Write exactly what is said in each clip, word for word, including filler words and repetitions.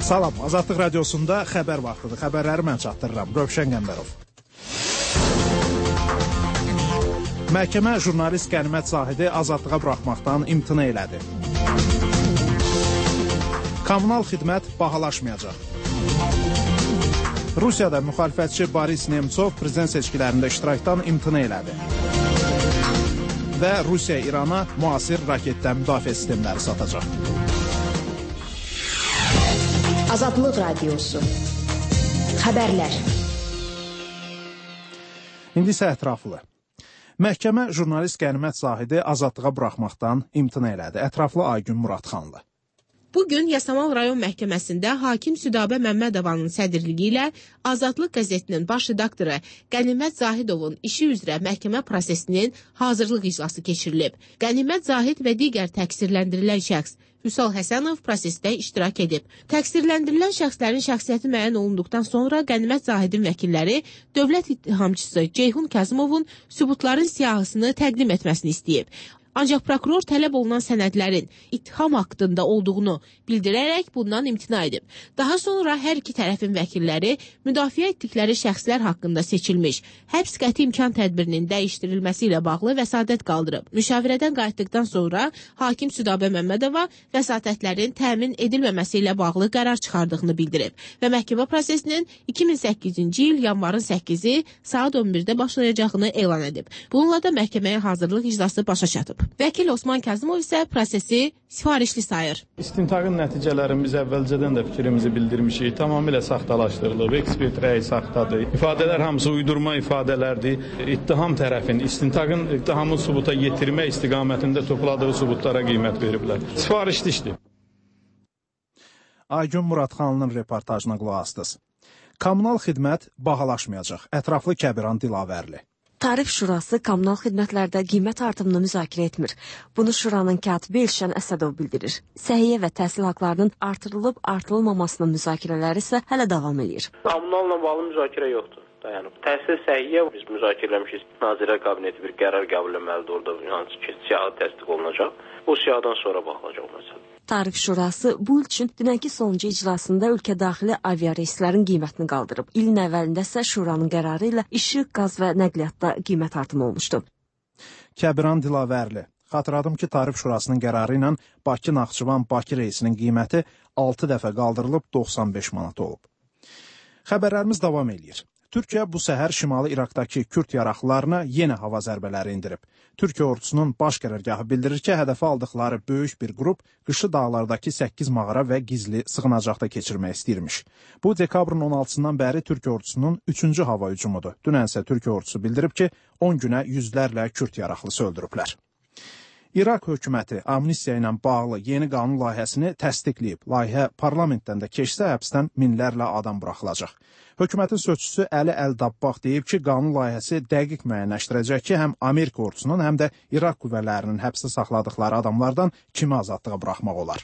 Salam, Azadlıq Radiosunda xəbər vaxtıdır. Xəbərləri mən çatdırıram. Rövşən Qəmbərov. Məhkəmə jurnalist Qənimət Zahidi azadlığa buraxmaqdan imtina elədi. Kommunal xidmət bahalaşmayacaq. Rusiyada müxalifətçi Boris Nemtsov prezident seçkilərində iştirakdan imtina elədi. Və Rusiya İrana müasir raketdən müdafiə sistemləri satacaq. Azadlıq Radiosu. Xəbərlər. İndi isə ətraflı. Məhkəmə jurnalist Qənimət Zahidi azadlığa buraxmaqdan imtina elədi. Ətraflı Aygün Muradxanlı. Bugün Yasamal rayon məhkəməsində hakim Südabə Məmmədovanın sədrliyi ilə Azadlıq qəzetinin baş redaktoru Qənimət Zahidovun işi üzrə məhkəmə prosesinin hazırlıq iclası keçirilib. Qənimət Zahid və digər təqsirləndirilən şəxs Vüsal Həsənov prosesdə iştirak edib. Təqsirləndirilən şəxslərin şəxsiyyəti müəyyən olunduqdan sonra Qənimət Zahidin vəkilləri dövlət ittihamçısı Ceyhun Kazımovun sübutların siyahısını təqdim etməsini istəyib. Ancaq prokuror tələb olunan sənədlərin ittiham haqqında olduğunu bildirərək bundan imtina edib. Daha sonra hər iki tərəfin vəkilləri müdafiə etdikləri şəxslər haqqında seçilmiş həbs qəti imkan tədbirinin dəyişdirilməsi ilə bağlı vəsatət qaldırıb. Müşavirədən qayıtdıqdan sonra hakim Südabə Məmmədova vəsatətlərin təmin edilməməsi ilə bağlı qərar çıxardığını bildirib və məhkəmə prosesinin iki min səkkizinci il yanvarın səkkizi saat on birdə başlayacağını elan edib. Bununla da məhkəməyə hazırlıq iclası başa çatıb. Vəkil Osman Kazımov isə prosesi sifarişli sayır. İstintaqın nəticələrini biz əvvəlcədən də fikrimizi bildirmişik. Tamamilə saxtalaşdırılıb, ekspert rəyi saxtadır. İfadələr hamısı uydurma ifadələrdir. İttiham tərəfin, istintaqın ittihamın sübuta yetirmə istiqamətində topladığı sübutlara qiymət veriblər. Sifarişli işdir. Aygün Muradxanlının reportajına qulaq asdınız. Kommunal xidmət bahalaşmayacaq. Ətraflı Kəbiran Dilavərli. Tarif Şurası kommunal xidmətlərdə qiymət artımını müzakirə etmir. Bunu Şuranın katibi Elşən Əsədov bildirir. Səhiyyə və təhsil haqlarının artırılıb artırılmamasının müzakirələri isə hələ davam edir. Kommunalla bağlı müzakirə yoxdur. Dayanıb. Təhsil səhiyyə biz müzakirə eləmişik. Nazirlər Kabineti bir qərar qəbul etməlidir orada. Hansı ki, siyahı təsdiq olunacaq. Bu siyahıdan sonra baxılacaq məsələ. Tarif Şurası bu il üçün dünənki sonuncu iclasında ölkə daxili aviareyslərin qiymətini qaldırıb. İlin əvvəlində isə Şuranın qərarı ilə işıq, qaz və nəqliyyatda qiymət artımı olmuşdu. Kəbiran Dilavərli. Xatırladım ki, Tarif Şurasının qərarı ilə Bakı-Naxçıvan-Bakı reysinin qiyməti altı dəfə qaldırılıb doxsan beş manat olub. Xəbərlərimiz davam edir. Türkiyə bu səhər Şimali İraqdakı Kürd yaraqlılarına yenə hava zərbələri indirib. Türkiyə ordusunun baş qərargahı bildirir ki, hədəfə aldıqları böyük bir qrup qışı dağlardakı səkkiz mağara və gizli sığınacaqda keçirmək istəyirmiş. Bu, dekabrın on altısından bəri Türkiyə ordusunun üçüncü hava hücumudur. Dünən isə Türkiyə ordusu bildirib ki, on günə yüzlərlə Kürd yaraqlısı öldürüblər. İraq hökuməti amnistiya ilə bağlı yeni qanun layihəsini təsdiqləyib. Layihə parlamentdən də keçsə həbsdən minlərlə adam buraxılacaq. Hökumətin sözçüsü Əli Əl-Dabbaq deyib ki, qanun layihəsi dəqiq müəyyənləşdirəcək ki, həm Amerika ordusunun, həm də İraq qüvvələrinin həbsdə saxladıqları adamlardan kimi azadlığa buraxmaq olar.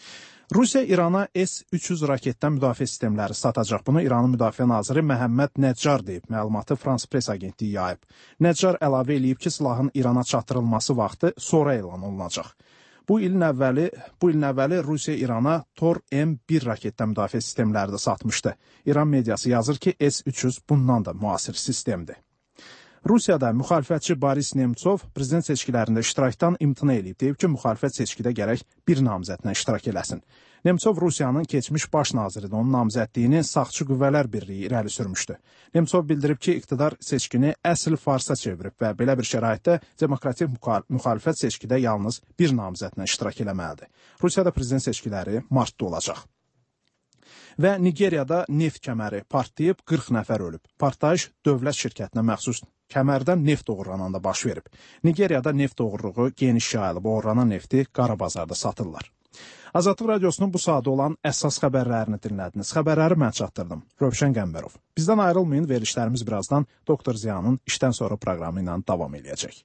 Rusiya İrana S üç yüz raketdən müdafiə sistemləri satacaq. Bunu İranın müdafiə naziri Məhəmməd Nəccar deyib, məlumatı Frans Press agentliyi yayıb. Nəccar əlavə eləyib ki, silahın İrana çatdırılması vaxtı sonra elan olunacaq. Bu ilin əvvəli, bu ilin əvvəli Rusiya İrana Tor M bir raketdən müdafiə sistemləri də satmışdı. İran mediası yazır ki, S üç yüz bundan da müasir sistemdir. Rusiyada müxalifətçi Boris Nemtsov prezident seçkilərində iştirakdan imtina edib. Deyib ki, müxalifət seçkidə gərək bir namizədlə iştirak eləsin. Nemtsov Rusiyanın keçmiş baş naziridir. Onun namizədliyini Sağçı Qüvvələr Birliyi irəli sürmüşdü. Nemtsov bildirib ki, iqtidar seçkini əsl farsa çevirib və belə bir şəraitdə demokratik müxalifət seçkidə yalnız bir namizədlə iştirak eləməlidir. Rusiyada prezident seçkiləri martda olacaq. Və Nigeriyada neft kəməri partlayıb qırx nəfər ölüb. Partlayış dövlət şirkətinə məxsus kəmərdən neft oğurlananda baş verib. Nigeriyada neft oğurluğu geniş yayılıb, oğurlanan nefti qara bazarda satırlar. Azadlıq Radiosunun bu saatda olan əsas xəbərlərini dinlədiniz. Xəbərləri mən çatdırdım. Rövşən Qəmbərov. Bizdən ayrılmayın, verilişlərimiz birazdan Doktor Ziyanın işdən sonra proqramı ilə davam edəcək.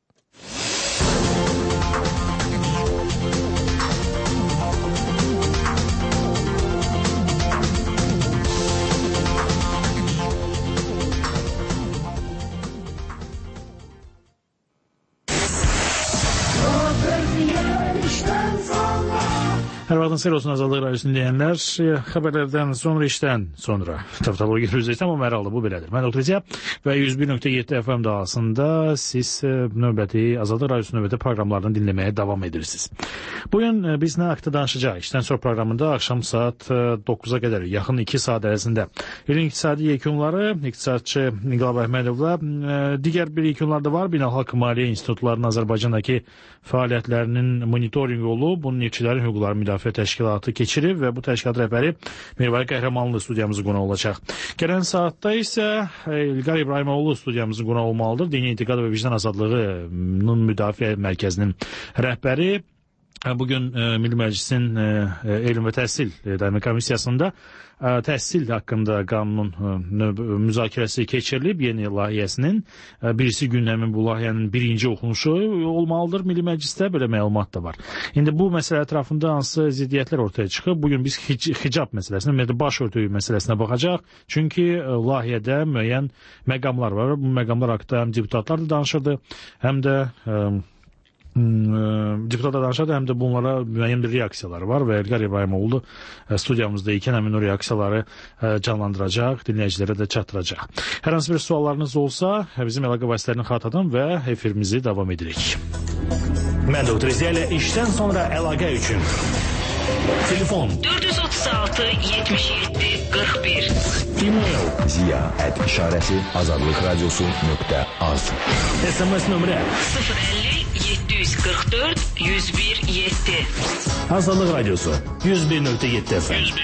Hər vaxtınız xeyir olsun Azadlıq Radiosunun dinləyənlər. Xəbərlərdən sonra işdən sonra Taftalogiya üzrəyəm, amma hər halda bu belədir. Mən Doktor Ziya və yüz bir nöqtə yeddi F M dalğasında siz növbəti Azadlıq Radiosunun növbəti proqramlarını dinləməyə davam edirsiniz. Bugün biz nə haqda danışacağıq? İşdən sonra proqramında axşam saat doqquza qədər, yaxın iki saat ərzində ilin iqtisadi yekunları, iqtisadçı İnqilab Əhmədovla digər bir yekunlar da var. Beynəlxalq Maliyyə İnstitutlarının Azərbaycandakı fəaliyyətlərinin monitorinqi olub. Bunun işçilərin hüquqları müdafiə təşkilatı keçirib və bu təşkilat rəhbəri Mirvali Qəhrəmanlı studiyamızın qonaq olacaq. Gələn saatda isə İlqar İbrahimoğlu studiyamızın qonaq olmalıdır. Dini İntiqad və Vicdan Azadlığının Müdafiə Mərkəzinin rəhbəri. Bugün Milli Məclisin Elm və Təhsil Daimi Komissiyasında təhsil haqqında qanunun müzakirəsi keçirilib. Yeni layihəsinin birisi gündəmin bu layihənin birinci oxunuşu olmalıdır Milli Məclisdə, belə məlumat da var. İndi bu məsələ ətrafında hansı ziddiyyətlər ortaya çıxıb? Bugün biz hicab məsələsinə, ümumiyyətlə baş örtüyü məsələsinə baxacaq. Çünki layihədə müəyyən məqamlar var. Bu məqamlar haqqında həm deputatlar da danışırdı, həm də deputatlar danışardı, həm də bunlara müəyyən bir reaksiyaları var və İlqar İbrahimoğlu studiyamızda ikən həmin o reaksiyaları canlandıracaq, dinləyicilərə də çatdıracaq. Hər hansı bir suallarınız olsa, bizim əlaqə vasitələrini xatırladın və efirimizi davam edirik. Mən Doktor Ziya ilə işdən sonra əlaqə üçün telefon dörd yüz otuz altı yetmiş yeddi qırx bir, e-mail ziya at işarəsi azadlıq radiosu nöqtə az, S M S nömrə sıfır əlli yeddi yüz qırx dörd yüz bir yeddi. Azadlıq Radiosu yüz bir nöqtə yeddi F M.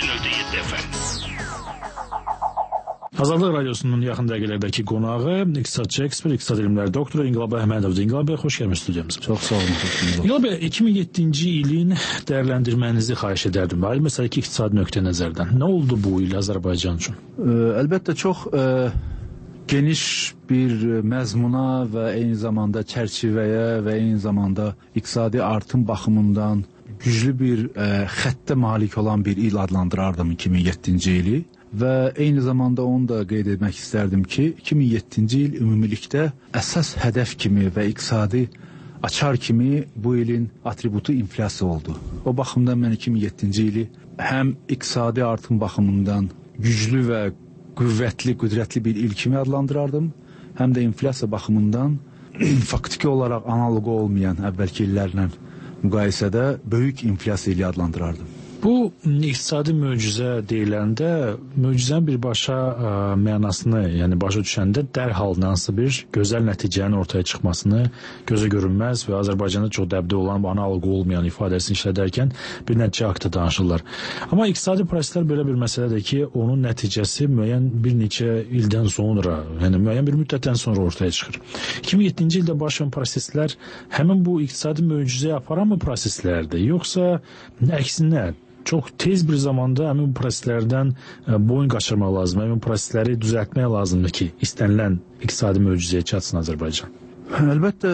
Azadlıq Radiosunun yaxın dəqiqələrdəki qonağı iqtisadçı ekspert, iqtisad elmləri doktoru İnqilab Əhmədovdur. İnqilab bəy, xoş gəlmiş studiyamıza. Çox sağ olun. İnqilab bəy, iki min yeddinci ilin dəyərləndirmənizi xahiş edərdim. Ali məsələ ki, iqtisadi nöqtə nəzərdən. Nə oldu bu il Azərbaycan üçün? Əlbəttə çox geniş bir məzmuna və eyni zamanda çərçivəyə və eyni zamanda iqtisadi artım baxımından güclü bir xəttə malik olan bir il adlandırardım iki min yeddinci ili. Və eyni zamanda onu da qeyd etmək istərdim ki, iki min yeddinci il ümumilikdə əsas hədəf kimi və iqtisadi açar kimi bu ilin atributu inflyasiya oldu. O baxımdan mən iki min yeddinci ili həm iqtisadi artım baxımından güclü və qüvvətli, qüdrətli bir il kimi adlandırardım, həm də inflyasiya baxımından faktiki olaraq analoqu olmayan əvvəlki illərlə müqayisədə böyük inflyasiya ili adlandırardım. Bu iqtisadi möcüzə deyiləndə, möcüzənin birbaşa ə, mənasını, yəni başa düşəndə dərhal hansı bir gözəl nəticənin ortaya çıxmasını gözə görünməz və Azərbaycanda çox dəbdə olan, analoqu olmayan ifadəsini işlədərkən bir nəticə haqqında danışırlar. Amma iqtisadi proseslər belə bir məsələdir ki, onun nəticəsi müəyyən bir neçə ildən sonra, yəni müəyyən bir müddətdən sonra ortaya çıxır. iki min yeddinci ildə baş verən proseslər həmin bu iqtisadi möcüzəyə aparan mı proseslərdir, yoxsa əksinə çox tez bir zamanda həmin bu proseslərdən boyun qaçırmaq lazım, həmin prosesləri düzəltmək lazımdır ki, istənilən iqtisadi möcüzəyə çatsın Azərbaycan. Əlbəttə,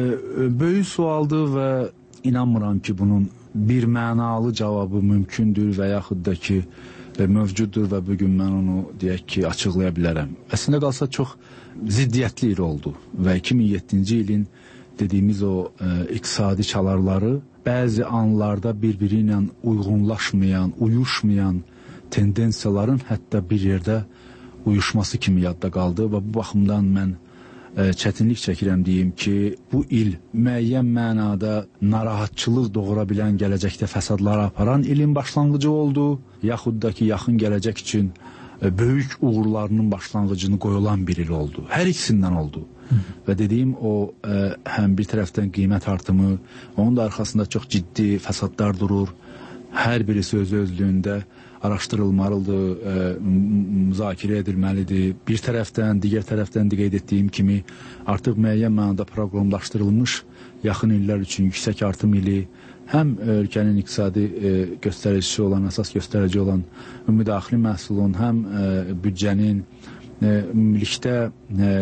böyük sualdır və inanmıram ki, bunun bir mənalı cavabı mümkündür və yaxud da ki, mövcuddur və bugün mən onu deyək ki, açıqlaya bilərəm. Əslində qalsa çox ziddiyyətli il oldu və iki min yeddinci ilin dediyimiz o iqtisadi çalarları bəzi anlarda bir-biri ilə uyğunlaşmayan, uyuşmayan tendensiyaların hətta bir yerdə uyuşması kimi yadda qaldı və bu baxımdan mən ə, çətinlik çəkirəm deyim ki, bu il müəyyən mənada narahatçılıq doğura bilən gələcəkdə fəsadlara aparan ilin başlanğıcı oldu, yaxud da ki, yaxın gələcək üçün ə, böyük uğurlarının başlanğıcını qoyulan bir il oldu. Hər ikisindən oldu. Və dediyim o ə, həm bir tərəfdən qiymət artımı, onun da arxasında çox ciddi fəsadlar durur. Hər birisi öz özlüyündə araşdırılmalıdır, ə, müzakirə edilməlidir. Bir tərəfdən, digər tərəfdən də qeyd etdiyim kimi artıq müəyyən mənada proqramlaşdırılmış yaxın illər üçün yüksək artım ili, həm ölkənin iqtisadi ə, göstəricisi olan, əsas göstərici olan ümumdaxili məhsulun, həm ə, büdcənin ə, ümumilikdə ə,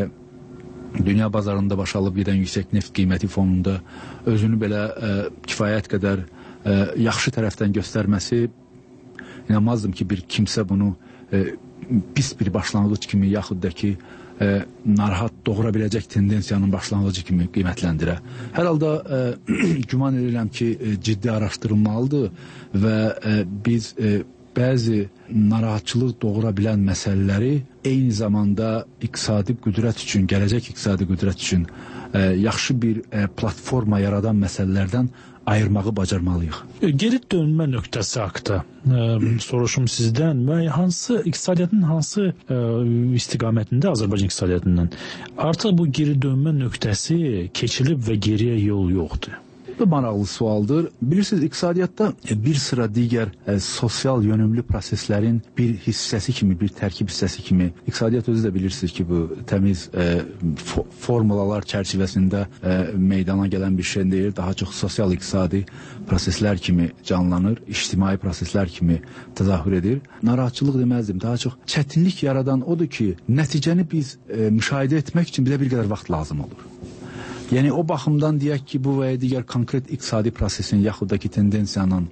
dünya bazarında baş alıb gedən yüksək neft qiyməti fonunda özünü belə ə, kifayət qədər ə, yaxşı tərəfdən göstərməsi, inanmazdım ki, bir kimsə bunu ə, pis bir başlanğıc kimi yaxud da ki, e, narahat doğura biləcək tendensiyanın başlanğıcı kimi qiymətləndirə. Hər halda e, güman edirəm ki, e, ciddi araşdırılmalıdır və e, biz e, bəzi narahatçılıq doğura bilən məsələləri eyni zamanda iqtisadi qüdrət üçün, gələcək iqtisadi qüdrət üçün e, yaxşı bir e, platforma yaradan məsələlərdən ayırmağı bacarmalıyıq. Geri dönmə nöqtəsi haqda e, soruşum sizdən və hansı iqtisadiyyatın hansı e, istiqamətində Azərbaycan iqtisadiyyatından artıq bu geri dönmə nöqtəsi keçilib və geriyə yol yoxdur? Bu maraqlı sualdır. Bilirsiniz, iqtisadiyyatda bir sıra digər e, sosial yönümlü proseslərin bir hissəsi kimi, bir tərkib hissəsi kimi, iqtisadiyyat özü də bilirsiniz ki, bu təmiz e, fo formulalar çərçivəsində e, meydana gələn bir şey deyil, daha çox sosial iqtisadi proseslər kimi canlanır, ictimai proseslər kimi təzahür edir. Narahatçılıq deməzdim, daha çox çətinlik yaradan odur ki, nəticəni biz e, müşahidə etmək üçün bizə bir qədər vaxt lazım olur. Yəni o baxımdan deyək ki, bu və ya digər konkret iqtisadi prosesin yaxud da ki tendensiyanın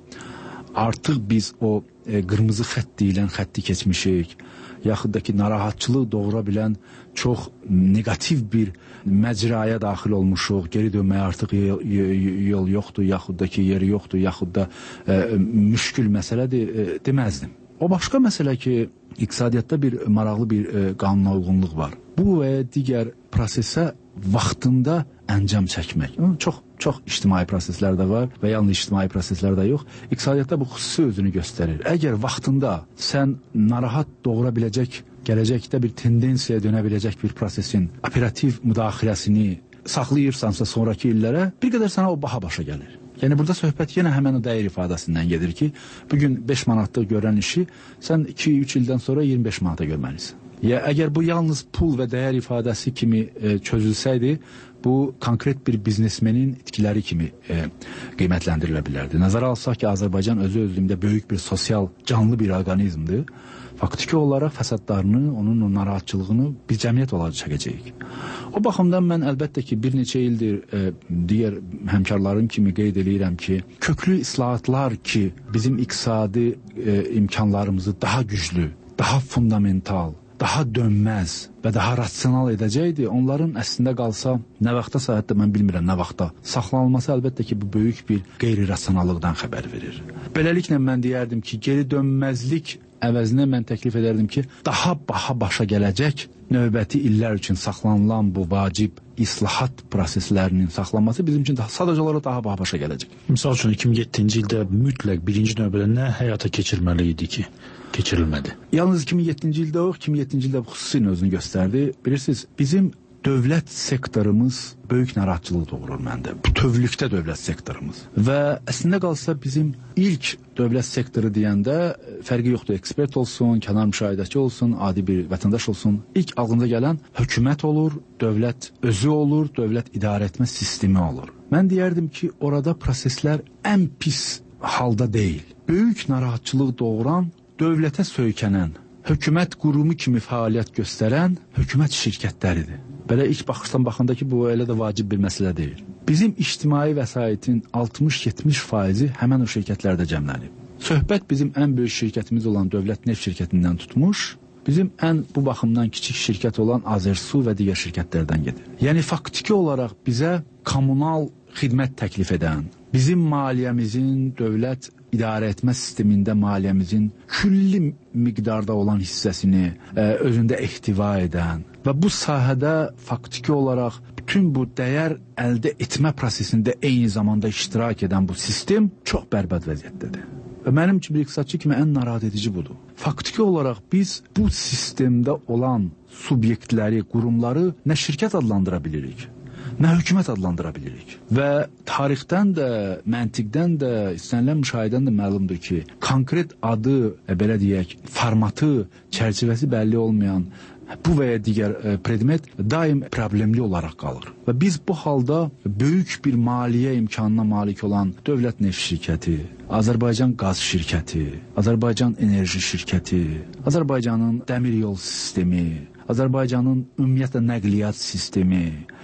artıq biz o e, qırmızı xətt deyilən xətti keçmişik, yaxud da ki narahatçılıq doğura bilən çox negativ bir məcraya daxil olmuşuq, geri dönməyə artıq yol, yol yoxdur, yaxud da ki yeri yoxdur, yaxud da e, müşkül məsələdir e, deməzdim. O başqa məsələ ki, iqtisadiyyatda bir maraqlı bir e, qanuna uyğunluq var. Bu və ya digər prosesə vaxtında əncam çəkmək. Çox çox ictimai proseslər də var və yalnız ictimai proseslər də yox. İqtisadiyyatda bu xüsusi özünü göstərir. Əgər vaxtında sən narahat doğura biləcək, gələcəkdə bir tendensiyaya dönə biləcək bir prosesin operativ müdaxiləsini saxlayırsansa sonraki illərə, bir qədər sənə o baha başa gəlir. Yəni burada söhbət yenə həmən o dəyər ifadəsindən gedir ki, bugün beş manatlıq görən işi sən iki üç ildən sonra iyirmi beş manata görməlisən. Ya əgər bu yalnız pul və dəyər ifadəsi kimi e, çözülsəydi, bu konkret bir biznesmenin itkiləri kimi e, qiymətləndirilə bilərdi. Nəzərə alsaq ki, Azərbaycan özü özlüyündə böyük bir sosial, canlı bir orqanizmdir. Faktiki olaraq fəsadlarını, onun o narahatçılığını biz cəmiyyət olaraq çəkəcəyik. O baxımdan mən əlbəttə ki, bir neçə ildir e, digər həmkarlarım kimi qeyd edirəm ki, köklü islahatlar ki, bizim iqtisadi e, imkanlarımızı daha güclü, daha fundamental, daha dönməz və daha rasional edəcəkdi. Onların əslində qalsa, nə vaxta saatda mən bilmirəm, nə vaxta saxlanılması əlbəttə ki, bu böyük bir qeyri-rasionallıqdan xəbər verir. Beləliklə mən deyərdim ki, geri dönməzlik əvəzinə mən təklif edərdim ki, daha baha başa gələcək növbəti illər üçün saxlanılan bu vacib islahat proseslərinin saxlanması bizim üçün daha, sadəcə olaraq daha baha başa gələcək. Misal üçün iki min yeddinci ildə mütləq birinci növbədə nə həyata keçirməli idi ki, keçirilmədi? Yalnız iki min yeddinci ildə o, iki min yeddinci ildə xüsusi özünü göstərdi. Bilirsiniz, bizim dövlət sektorumuz böyük narahatçılıq doğurur məndə. Bütövlükdə dövlət sektorumuz. Və əslində qalsa bizim ilk dövlət sektoru deyəndə fərqi yoxdur, ekspert olsun, kənar müşahidəçi olsun, adi bir vətəndaş olsun. İlk ağlınıza gələn hökumət olur, dövlət özü olur, dövlət idarə etmə sistemi olur. Mən deyərdim ki, orada proseslər ən pis halda deyil. Böyük narahatçılıq doğuran, dövlətə söykənən, hökumət qurumu kimi fəaliyyət göstərən hökumət şirkətləridir. Belə ilk baxışdan baxanda ki, bu elə də vacib bir məsələ deyil. Bizim ictimai vəsaitin altmış yetmiş faizi həmən o şirkətlərdə cəmlənib. Söhbət bizim ən böyük şirkətimiz olan Dövlət Neft şirkətindən tutmuş, bizim ən bu baxımdan kiçik şirkət olan Azersu və digər şirkətlərdən gedir. Yəni faktiki olaraq bizə kommunal xidmət təklif edən, bizim maliyyəmizin dövlət idarə etmə sistemində maliyyəmizin külli miqdarda olan hissəsini e, özündə ehtiva edən və bu sahədə faktiki olaraq bütün bu dəyər əldə etmə prosesində eyni zamanda iştirak edən bu sistem çox bərbad vəziyyətdədir. Və mənim üçün bir iqtisadçı kimi ən narahat edici budur. Faktiki olaraq biz bu sistemdə olan subyektləri, qurumları nə şirkət adlandıra bilirik, nə hökumət adlandıra bilirik. Və tarixdən də, məntiqdən də, istənilən müşahidən də məlumdur ki, konkret adı, e, belə deyək, formatı, çərçivəsi bəlli olmayan bu və ya digər e, predmet daim problemli olaraq qalır. Və biz bu halda böyük bir maliyyə imkanına malik olan Dövlət Neft şirkəti, Azərbaycan qaz şirkəti, Azərbaycan enerji şirkəti, Azərbaycanın dəmir yol sistemi, Azərbaycanın ümumiyyətlə nəqliyyat sistemi,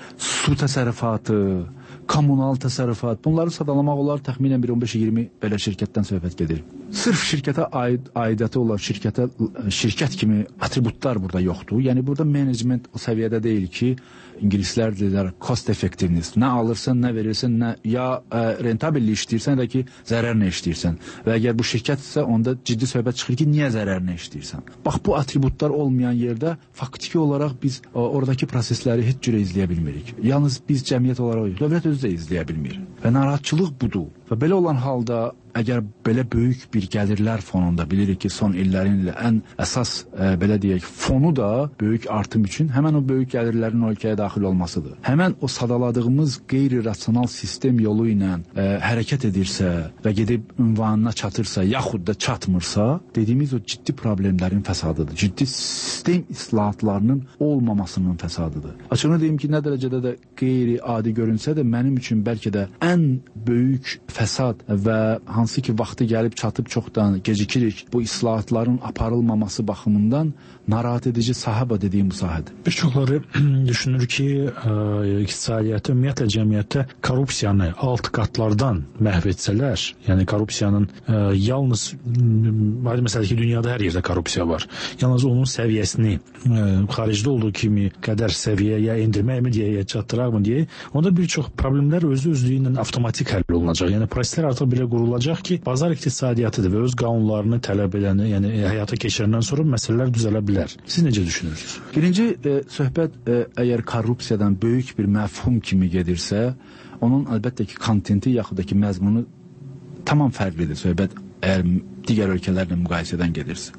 su təsərrüfatı, kommunal təsərrüfat, bunları sadalamaq olar təxminən bir on beş iyirmi belə şirkətdən söhbət gedir. sırf şirkətə aid, aidiyyatı olan şirkətə şirkət kimi atributlar burada yoxdur. Yəni burada menecment o səviyyədə deyil ki, İngilislər deyirlər cost effectiveness. Nə alırsan, nə verirsən, nə ya ə, rentabilli işləyirsən də ki, zərərlə işləyirsən. Və əgər bu şirkətsə, onda ciddi söhbət çıxır ki, niyə zərərlə işləyirsən? Bax, bu atributlar olmayan yerdə faktiki olaraq biz ə, oradakı prosesləri heç cürə izləyə bilmirik. Yalnız biz cəmiyyət olaraq, dövlət özü də izləyə bilmir. Və narahatçılıq budur. Və belə olan halda əgər belə böyük bir gəlirlər fonunda bilirik ki, son illərin ən əsas ə, belə deyək, fonu da böyük artım üçün həmən o böyük gəlirlərin ölkəyə daxil olmasıdır. Həmən o sadaladığımız qeyri-rasional sistem yolu ilə ə, hərəkət edirsə və gedib ünvanına çatırsa, yaxud da çatmırsa, dediyimiz o ciddi problemlərin fəsadıdır. Ciddi sistem islahatlarının olmamasının fəsadıdır. Açığını deyim ki, nə dərəcədə də qeyri-adi görünsə də mənim üçün bəlkə də ən böyük fəsad və hansı ki vaxtı gəlib çatıb çoxdan gecikirik bu islahatların aparılmaması baxımından narahat edici sahə dediyim bu sahədir. Bir çoxları düşünür ki, ə, iqtisadiyyatı, ümumiyyətlə cəmiyyətdə korrupsiyanı alt qatlardan məhv etsələr, yəni korrupsiyanın ə, yalnız aydın məsələdir ki, dünyada hər yerdə korrupsiya var. Yalnız onun səviyyəsini ə, xaricdə olduğu kimi qədər səviyyəyə endirməkmi deyə, çatdıraqmı deyə, onda bir çox problemlər özü özlüyü ilə avtomatik həll olunacaq. Yəni proseslər artıq belə qurulacaq ki, bazar iqtisadiyyatıdır və öz qanunlarını tələb edəni, yəni həyata keçirəndən sonra məsələlər düzələ bilər. Siz necə düşünürsünüz? Birinci e, söhbət e, əgər korrupsiyadan böyük bir məfhum kimi gedirsə, onun əlbəttə ki, kontenti yaxud da ki, məzmunu tamam fərqlidir. Söhbət əgər digər ölkələrlə müqayisədən gedirsə.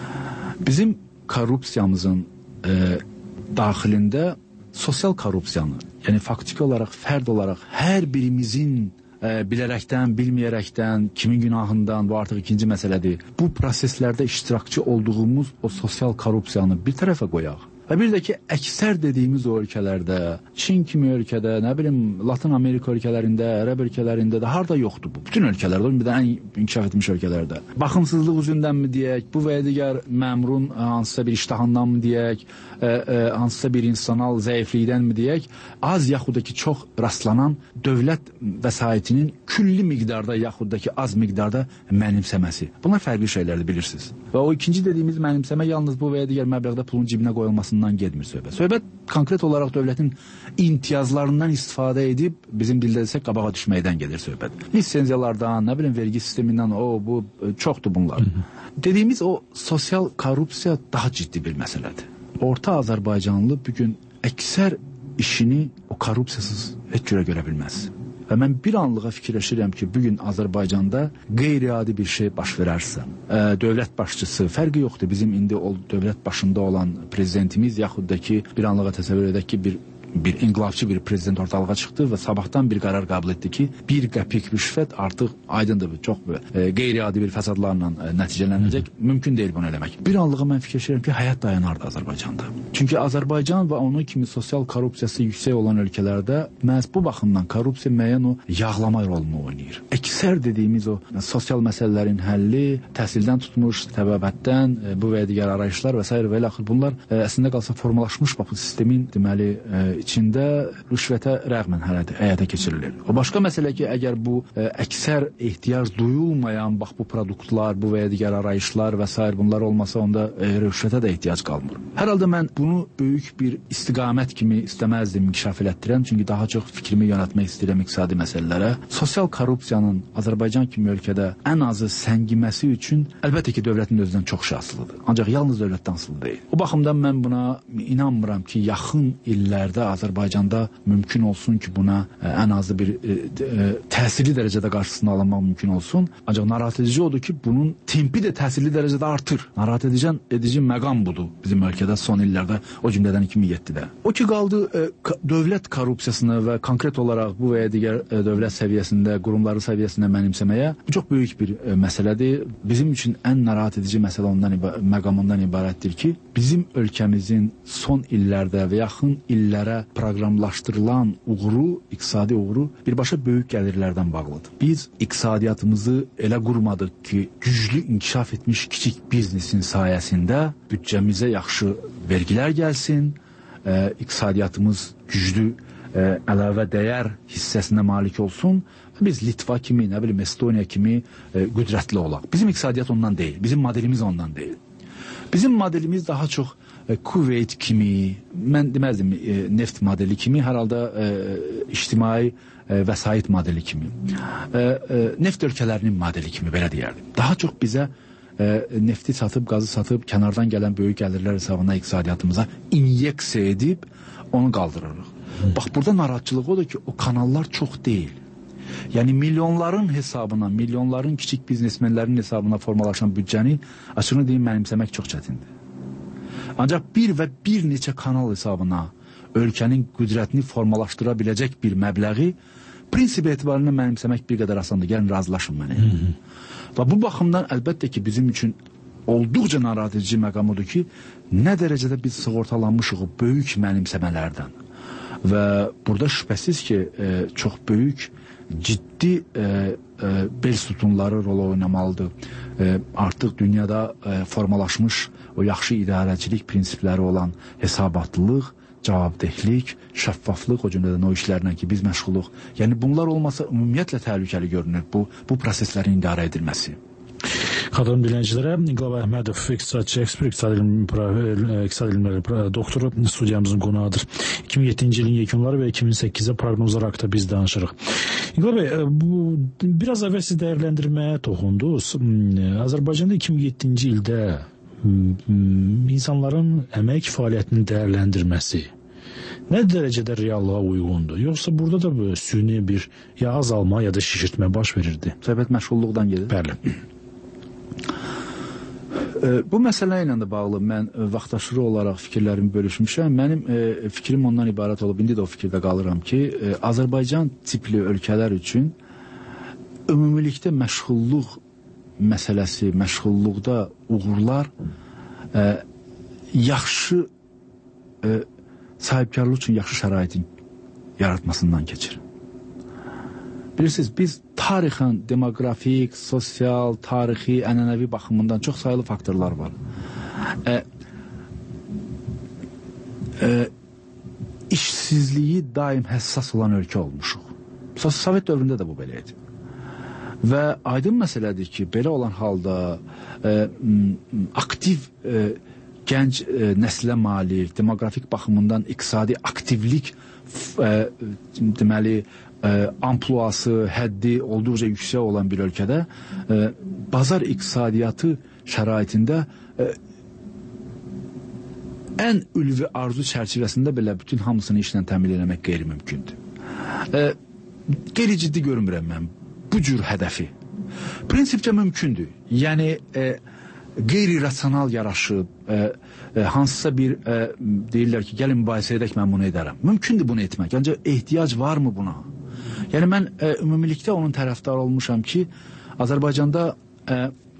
Bizim korrupsiyamızın e, daxilində sosial korrupsiyanı, yəni faktiki olaraq, fərd olaraq hər birimizin bilərəkdən, bilməyərəkdən, kimin günahından, bu artıq ikinci məsələdir. Bu proseslərdə iştirakçı olduğumuz o sosial korrupsiyanı bir tərəfə qoyaq. Və bir də ki, əksər dediyimiz o ölkələrdə, Çin kimi ölkədə, nə bilim, Latin Amerika ölkələrində, Ərəb ölkələrində də harda yoxdur bu. Bütün ölkələrdə, bir də ən inkişaf etmiş ölkələrdə. Baxımsızlıq üzündənmi deyək, bu və ya digər məmurun hansısa bir iştahındanmı deyək, ə, ə, hansısa bir insanal zəiflikdənmi deyək, az yaxud da ki, çox rastlanan dövlət vəsaitinin külli miqdarda yaxud da ki, az miqdarda mənimsəməsi. Bunlar fərqli şeylərdir, bilirsiniz. Və o ikinci dediyimiz mənimsəmə yalnız bu və ya digər məbləğdə pulun cibinə qoyulmasından gedmir söhbət. Söhbət konkret olaraq dövlətin imtiyazlarından istifadə edib, bizim dildə desək, qabağa düşməkdən gedir söhbət. Lisenziyalardan, nə bilim, vergi sistemindən, o, bu, çoxdur bunlar. Hı -hı. Dediyimiz o sosial korrupsiya daha ciddi bir məsələdir. Orta Azərbaycanlı bugün əksər işini o korrupsiyasız heç cürə görə bilməz. Və mən bir anlığa fikirləşirəm ki, bugün Azərbaycanda qeyri-adi bir şey baş verərsə, ə, dövlət başçısı, fərqi yoxdur, bizim indi o dövlət başında olan prezidentimiz, yaxud da ki, bir anlığa təsəvvür edək ki, bir bir inqilabçı bir prezident ortalığa çıxdı və sabahdan bir qərar qəbul etdi ki, bir qəpik rüşvət artıq aydındır, çox e, qeyri-adi bir fəsadlarla e, nəticələnəcək. Mümkün deyil bunu eləmək. Bir anlığa mən fikirləşirəm ki, həyat dayanardı Azərbaycanda. Çünki Azərbaycan və onun kimi sosial korrupsiyası yüksək olan ölkələrdə məhz bu baxımdan korrupsiya müəyyən o yağlama rolunu oynayır. Əksər dediyimiz o sosial məsələlərin həlli, təhsildən tutmuş, təbabətdən, e, bu və digər arayışlar və s. və ilaxır bunlar e, əslində qalsa formalaşmış bu sistemin deməli e, içində rüşvətə rəğmən həyata keçirilir. O başqa məsələ ki, əgər bu ə, əksər ehtiyac duyulmayan bax bu produktlar, bu və ya digər arayışlar və s. bunlar olmasa onda ə, rüşvətə də ehtiyac qalmır. Hər halda mən bunu böyük bir istiqamət kimi istəməzdim inkişaf elətdirəm, çünki daha çox fikrimi yönətmək istəyirəm iqtisadi məsələlərə. Sosial korrupsiyanın Azərbaycan kimi ölkədə ən azı səngiməsi üçün əlbəttə ki, dövlətin özündən çox şey asılıdır. Ancaq yalnız dövlətdən asılı deyil. O baxımdan mən buna inanmıram ki, yaxın illərdə Azərbaycanda mümkün olsun ki, buna ə, ən azı bir ə, ə, təsirli dərəcədə qarşısını alınmaq mümkün olsun. Ancaq narahat edici odur ki, bunun tempi də təsirli dərəcədə artır. Narahat edici, edici məqam budur bizim ölkədə son illərdə, o cümlədən iki min yeddidə. O ki, qaldı ə, dövlət korrupsiyasını və konkret olaraq bu və ya digər ə, dövlət səviyyəsində, qurumları səviyyəsində mənimsəməyə, bu çox böyük bir ə, məsələdir. Bizim üçün ən narahat edici məsələ ondan iba məqamından ibarətdir ki, bizim ölkəmizin son illərdə və yaxın illərə proqramlaşdırılan uğuru, iqtisadi uğuru birbaşa böyük gəlirlərdən bağlıdır. Biz iqtisadiyyatımızı elə qurmadıq ki, güclü inkişaf etmiş kiçik biznesin sayəsində büdcəmizə yaxşı vergilər gəlsin, ə, iqtisadiyyatımız güclü ə, əlavə dəyər hissəsinə malik olsun Biz Litva kimi, nə bilim Estoniya kimi e, qüdrətli olaq. Bizim iqtisadiyyat ondan deyil, bizim modelimiz ondan deyil. Bizim modelimiz daha çox e, Kuveyt kimi, mən deməzdim e, neft modeli kimi, hər halda e, ictimai e, vəsait modeli kimi, e, e, neft ölkələrinin modeli kimi belə deyərdim. Daha çox bizə e, nefti satıb, qazı satıb, kənardan gələn böyük gəlirlər hesabına iqtisadiyyatımıza inyeksiya edib onu qaldırırıq. Bax, burada narahatçılıq odur ki, o kanallar çox deyil. Yəni milyonların hesabına, milyonların kiçik biznesmenlərin hesabına formalaşan büdcəni açığını deyim mənimsəmək çox çətindir. Ancaq bir və bir neçə kanal hesabına ölkənin qüdrətini formalaşdıra biləcək bir məbləği prinsip etibarını mənimsəmək bir qədər asandır. Gəlin, razılaşın mənə. Və bu baxımdan əlbəttə ki, bizim üçün olduqca narahat edici məqam odur ki, nə dərəcədə biz sığortalanmışıq o böyük mənimsəmələrdən. Və burada şübhəsiz ki, e, çox böyük, ciddi e, e, bel sütunları rol oynamalıdır. E, artıq dünyada e, formalaşmış o yaxşı idarəçilik prinsipləri olan hesabatlılıq, cavabdehlik, şəffaflıq, o cümlədən o işlərlə ki, biz məşğuluq. Yəni bunlar olmasa ümumiyyətlə təhlükəli görünür bu, bu proseslərin idarə edilməsi. Xatırım dinləyicilərə, İnqilab Əhmədov, iqtisadçı, ekspert, iqtisad elmləri doktoru studiyamızın qonuğudur. iki min yeddinci ilin yekunları və iki min səkkizə proqnozlar haqqında biz danışırıq. İnqilab bəy, bu biraz əvvəl siz dəyərləndirməyə toxundunuz. Azərbaycanda iki min yeddinci ildə insanların əmək fəaliyyətinin dəyərləndirməsi nə dərəcədə reallığa uyğundur? Yoxsa burada da süni bir ya azalma, ya da şişirtmə baş verirdi? Söhbət məşğulluqdan gedir. Bəli. Bu məsələ ilə də bağlı mən vaxtaşırı olaraq fikirlərimi bölüşmüşəm. Mənim e, fikrim ondan ibarət olub, indi də o fikirdə qalıram ki, e, Azərbaycan tipli ölkələr üçün ümumilikdə məşğulluq məsələsi, məşğulluqda uğurlar e, yaxşı e, sahibkarlıq üçün yaxşı şəraitin yaratmasından keçir. Bilirsiniz, biz tarixən demoqrafik, sosial, tarixi, ənənəvi baxımından çox sayılı faktorlar var. E, e, işsizliyi daim həssas olan ölkə olmuşuq. Sovet dövründə də bu belə idi. Və aydın məsələdir ki, belə olan halda e, aktiv e, gənc e, nəslə malik, demoqrafik baxımından iqtisadi aktivlik e, deməli, e, ampluası, həddi olduqca yüksək olan bir ölkədə e, bazar iqtisadiyyatı şəraitində e, ən ülvi arzu çərçivəsində belə bütün hamısını işlə təmin eləmək qeyri-mümkündür. E, qeyri-ciddi görmürəm mən bu cür hədəfi. Prinsipcə mümkündür. Yəni e, qeyri-rasional yaraşıb, e, e, hansısa bir e, deyirlər ki, gəlin mübahisə edək, mən bunu edərəm. Mümkündür bunu etmək, ancaq ehtiyac varmı buna? Yəni mən e, ümumilikdə onun tərəfdarı olmuşam ki, Azərbaycanda e,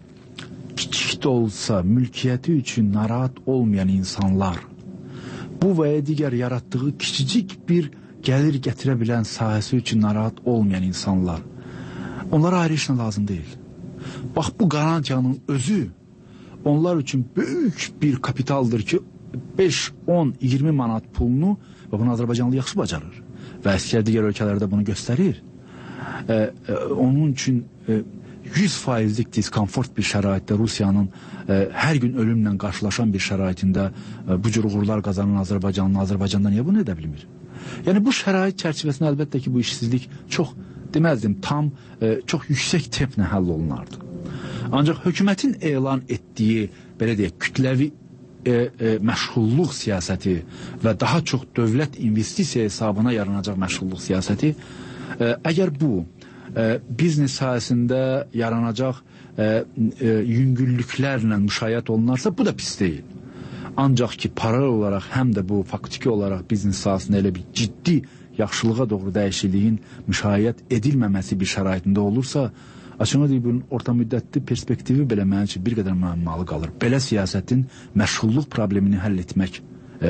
kiçik də olsa mülkiyyəti üçün narahat olmayan insanlar, bu və ya digər yaratdığı kiçicik bir gəlir gətirə bilən sahəsi üçün narahat olmayan insanlar, onlara ayrı işlə lazım deyil. Bax, bu qarantiyanın özü onlar üçün böyük bir kapitaldır ki, beş, on, iyirmi manat pulunu, və bunu Azərbaycanlı yaxşı bacarır və əskər digər ölkələrdə bunu göstərir. E, e, onun üçün e, yüz faizlik diskomfort bir şəraitdə Rusiyanın e, hər gün ölümlə qarşılaşan bir şəraitində e, bu cür uğurlar qazanan Azərbaycanlı Azərbaycanda niyə bunu edə bilmir? Yəni bu şərait çərçivəsində əlbəttə ki, bu işsizlik çox, deməzdim, tam, e, çox yüksək templə həll olunardı. Ancaq hökumətin elan etdiyi, belə deyək, kütləvi e, e, məşğulluq siyasəti və daha çox dövlət investisiya hesabına yaranacaq məşğulluq siyasəti, e, əgər bu e, biznes sahəsində yaranacaq e, e, yüngüllüklərlə müşayiət olunarsa, bu da pis deyil. Ancaq ki, paralel olaraq həm də bu faktiki olaraq biznes sahəsində elə bir ciddi yaxşılığa doğru dəyişikliyin müşayiət edilməməsi bir şəraitində olursa, açığını deyib, bunun orta müddətli perspektivi belə mənim üçün bir qədər müəmmalı qalır. Belə siyasətin məşğulluq problemini həll etmək e,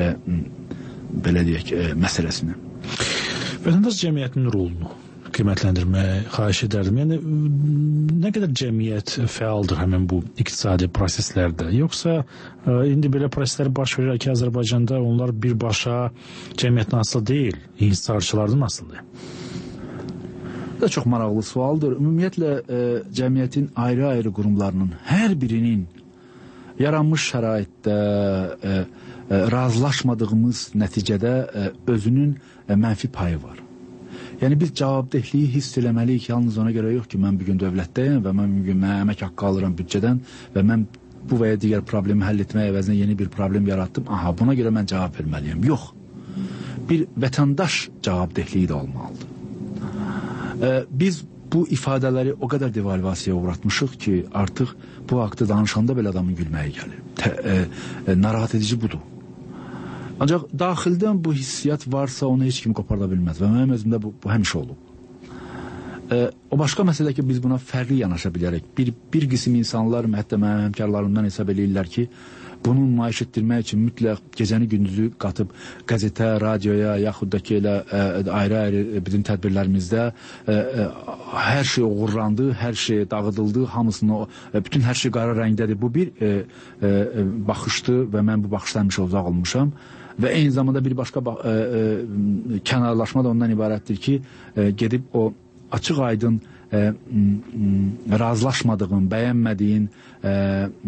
belə deyək, e, məsələsini. Vətəndaş cəmiyyətinin rolunu qiymətləndirməyə xahiş edərdim. Yəni, nə qədər cəmiyyət fəaldır həmin bu iqtisadi proseslərdə? Yoxsa e, indi belə proseslər baş verir ki, Azərbaycanda onlar birbaşa cəmiyyətin asılı deyil, inhisarçılardan asılıdır? Bu da çox maraqlı sualdır. Ümumiyyətlə e, cəmiyyətin ayrı-ayrı qurumlarının hər birinin yaranmış şəraitdə e, e, razılaşmadığımız nəticədə e, özünün e, mənfi payı var. Yəni biz cavabdehliyi hiss eləməliyik yalnız ona görə yox ki, mən bugün dövlətdəyəm və mən bugün mən əmək haqqı alıram büdcədən və mən bu və ya digər problemi həll etmək əvəzinə yeni bir problem yaratdım. Aha, buna görə mən cavab verməliyəm. Yox. Bir vətəndaş cavabdehliyi də olmalıdır. Biz bu ifadələri o qədər devalvasiyaya uğratmışıq ki, artıq bu haqda danışanda belə adamın gülməyi gəlir. Tə, e, e, narahat edici budur. Ancaq daxildən bu hissiyat varsa onu heç kim qoparda bilməz və mənim özümdə bu, bu həmişə olub. E, o başqa məsələ ki, biz buna fərqli yanaşa bilərək. Bir, bir qism insanlar, hətta mənim həmkarlarımdan hesab edirlər ki, bunu nümayiş etdirmək üçün mütləq gecəni gündüzü qatıb qəzetə, radioya, yaxud da ki, elə ayrı-ayrı bizim tədbirlərimizdə ə, ə, hər şey uğurlandı, hər şey dağıdıldı, hamısını, ə, bütün hər şey qara rəngdədir. Bu bir ə, ə, baxışdır və mən bu baxışdan həmişə uzaq olmuşam. Və eyni zamanda bir başqa ə, ə, kənarlaşma da ondan ibarətdir ki, ə, gedib o açıq aydın ə, ə, razılaşmadığın, bəyənmədiyin ə,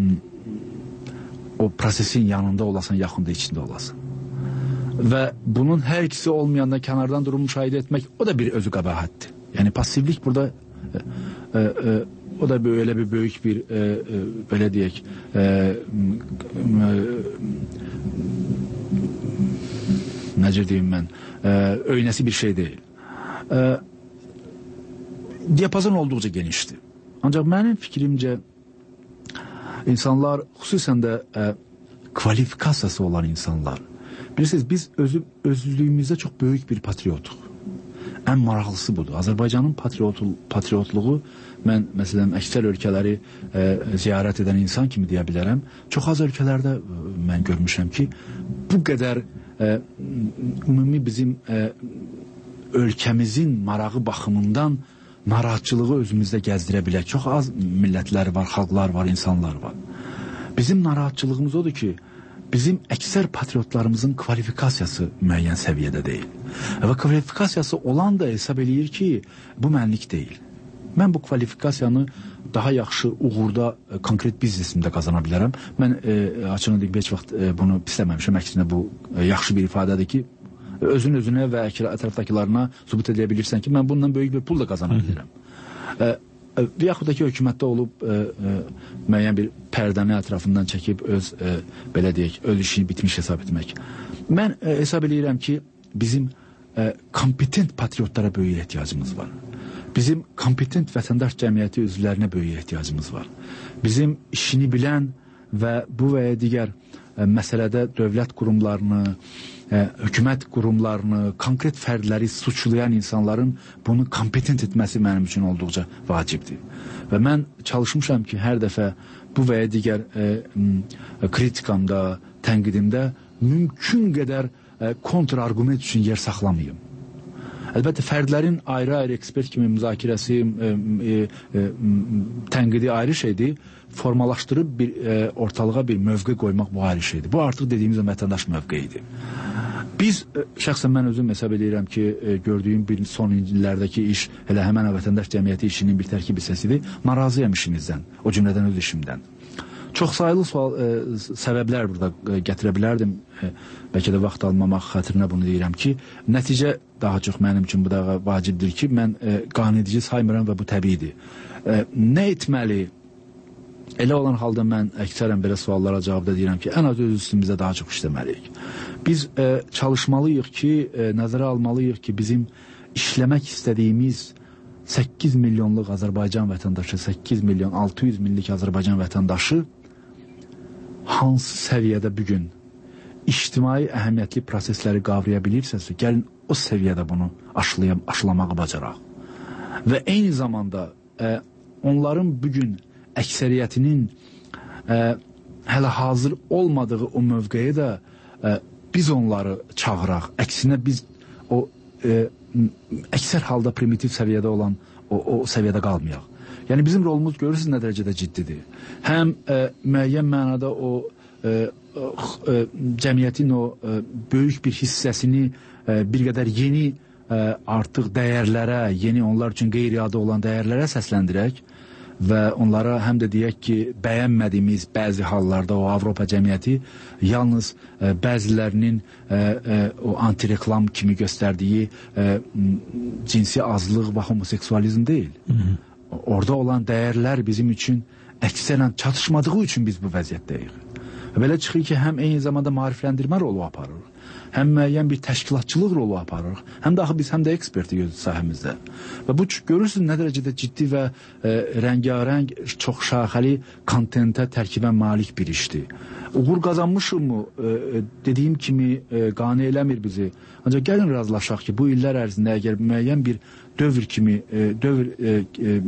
o prosesin yanında olasan, yaxında içində olasan. Və bunun hər ikisi olmayanda kənardan durum müşahidə etmək, o da bir özü qəbahətdir. Yəni passivlik burada e, e, e, o da böyle bir böyük bir e, e, belə deyək e, e, necə deyim mən e, öynəsi bir şey deyil. E, diapazon olduqca genişdir. Ancaq mənim fikrimcə İnsanlar, xüsusən də ə, kvalifikasiyası olan insanlar. Bilirsiniz, biz özü, özlüyümüzdə çox böyük bir patriotuq. Ən maraqlısı budur. Azərbaycanın patriotlu, patriotluğu, mən məsələn əksər ölkələri ə, ziyarət edən insan kimi deyə bilərəm. Çox az ölkələrdə ə, mən görmüşəm ki, bu qədər ə, ümumi bizim ə, ölkəmizin marağı baxımından narahatçılığı özümüzdə gəzdirə bilək. Çox az millətlər var, xalqlar var, insanlar var. Bizim narahatçılığımız odur ki, bizim əksər patriotlarımızın kvalifikasiyası müəyyən səviyyədə deyil. Və kvalifikasiyası olan da hesab eləyir ki, bu mənlik deyil. Mən bu kvalifikasiyanı daha yaxşı uğurda, konkret biznesimdə qazana bilərəm. Mən e, açığını deyib, heç vaxt e, bunu pisləməmişəm. Əksinə bu e, yaxşı bir ifadədir ki, özün özünə və ətrafdakılarına sübut edə bilirsən ki, mən bundan böyük bir pul da qazana bilirəm. E, e, yaxud da ki, hökumətdə olub e, e, müəyyən bir pərdəni ətrafından çəkib öz, e, belə deyək, öz işini bitmiş hesab etmək. Mən e, hesab edirəm ki, bizim e, kompetent patriotlara böyük ehtiyacımız var. Bizim kompetent vətəndaş cəmiyyəti üzvlərinə böyük ehtiyacımız var. Bizim işini bilən və bu və ya digər e, məsələdə dövlət qurumlarını, e, hökumət qurumlarını, konkret fərdləri suçlayan insanların bunu kompetent etməsi mənim üçün olduqca vacibdir. Və mən çalışmışam ki, hər dəfə bu və ya digər e, kritikamda, tənqidimdə mümkün qədər e, kontrargument üçün yer saxlamayım. Əlbəttə, fərdlərin ayrı-ayrı ekspert kimi müzakirəsi, e, e, e, tənqidi ayrı şeydir. Formalaşdırıb bir, e, ortalığa bir mövqe qoymaq bu ayrı şeydir. Bu artıq dediyimiz vətəndaş mövqeyidir. Biz, e, şəxsən mən özüm hesab edirəm ki, e, gördüyüm bir son illərdəki iş, elə həmən vətəndaş cəmiyyəti işinin bir tərkib hissəsidir. Narazıyam işimizdən, o cümlədən öz işimdən. Çox sayılı sual, e, səbəblər burada e, gətirə bilərdim. E, bəlkə də vaxt almamaq xatirinə bunu deyirəm ki, nəticə daha çox mənim üçün bu da vacibdir ki, mən e, qanuniedici saymıram və bu təbiidir. E, nə etməli? Elə olan halda mən əksərən belə suallara cavabda deyirəm ki, ən az öz üstümüzdə daha çox işləməliyik. Biz e, çalışmalıyıq ki, e, nəzərə almalıyıq ki, bizim işləmək istədiyimiz səkkiz milyonluq Azərbaycan vətəndaşı, səkkiz milyon altı yüz minlik Azərbaycan vətəndaşı hansı səviyyədə bugün ictimai əhəmiyyətli prosesləri qavraya bilirsəsə, gəlin o səviyyədə bunu aşılayam, aşılamağı bacaraq. Və eyni zamanda e, onların bugün əksəriyyətinin e, hələ hazır olmadığı o mövqeyə də e, biz onları çağıraq. Əksinə biz o e, əksər halda primitiv səviyyədə olan o, o səviyyədə qalmayaq. Yəni bizim rolumuz görürsünüz nə dərəcədə ciddidir. Həm e, müəyyən mənada o e, e, cəmiyyətin o e, böyük bir hissəsini e, bir qədər yeni artıq dəyərlərə, yeni onlar üçün qeyri-adi olan dəyərlərə səsləndirək və onlara həm də deyək ki, bəyənmədiyimiz bəzi hallarda o Avropa cəmiyyəti yalnız ə, bəzilərinin ə, ə, o antireklam kimi göstərdiyi ə, cinsi azlıq və homoseksualizm deyil. Hı -hı. Orada olan dəyərlər bizim üçün əksərən çatışmadığı üçün biz bu vəziyyətdəyik. Belə çıxır ki, həm eyni zamanda maarifləndirmə rolu aparır, həm müəyyən bir təşkilatçılıq rolu aparır, həm də axı biz həm də eksperti sahəmizdə. Və bu görürsünüz nə dərəcədə ciddi və e, rəngarəng, çox şaxəli kontentə tərkibə malik bir işdir. Uğur qazanmışıq mı? E, dediyim kimi e, qane eləmir bizi. Ancaq gəlin razılaşaq ki, bu illər ərzində əgər müəyyən bir dövr kimi, e, dövr e, e,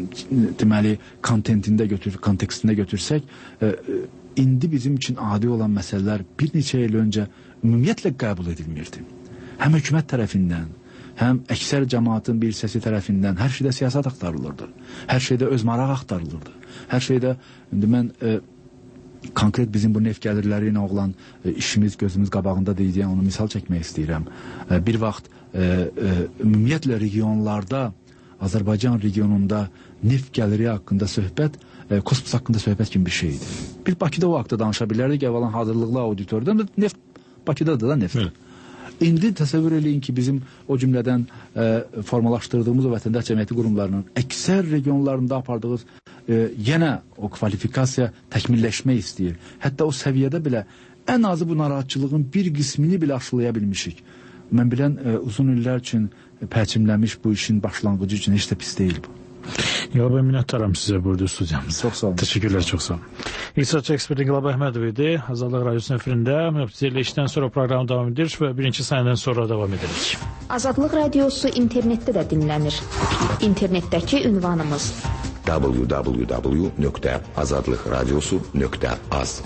deməli, kontentində götür, kontekstində götürsək, e, indi bizim üçün adi olan məsələlər bir neçə il öncə ümumiyyətlə qəbul edilmirdi. Həm hökumət tərəfindən, həm əksər cəmaatın bir səsi tərəfindən hər şeydə siyasət axtarılırdı. Hər şeydə öz maraq axtarılırdı. Hər şeydə, indi mən e, konkret bizim bu neft gəlirləri ilə olan e, işimiz gözümüz qabağında deyəcəyəm, onu misal çəkmək istəyirəm. E, bir vaxt e, e, ümumiyyətlə regionlarda, Azərbaycan regionunda neft gəliri haqqında söhbət E, kosmos haqqında söhbət kimi bir şeydir. Bir Bakıda o haqda danışa bilərdik, əvvəlan hazırlıqlı auditorda, neft Bakıdadır da neft. Evet. İndi təsəvvür eləyin ki, bizim o cümlədən e, formalaşdırdığımız o vətəndaş cəmiyyəti qurumlarının əksər regionlarında apardığımız e, yenə o kvalifikasiya təkmilləşmək istəyir. Hətta o səviyyədə belə ən azı bu narahatçılığın bir qismini belə aşılaya bilmişik. Mən bilən e, uzun illər üçün pərçimləmiş bu işin başlanğıcı üçün heç də pis deyil bu. Ya ben minnətdaram sizə burada studiyamızda. Çox sağ olun. Teşekkürler, çok sağ olun. İqtisadçı ekspert İnqilab Əhmədov idi. Azadlıq Radiosunun efirində müəbbətçiliklə işdən sonra proqram davam edir və birinci sayından sonra davam edirik. Azadlıq Radiosu internetdə də dinlənir. İnternetdəki ünvanımız w w w nöqtə azadlıq radiosu nöqtə az.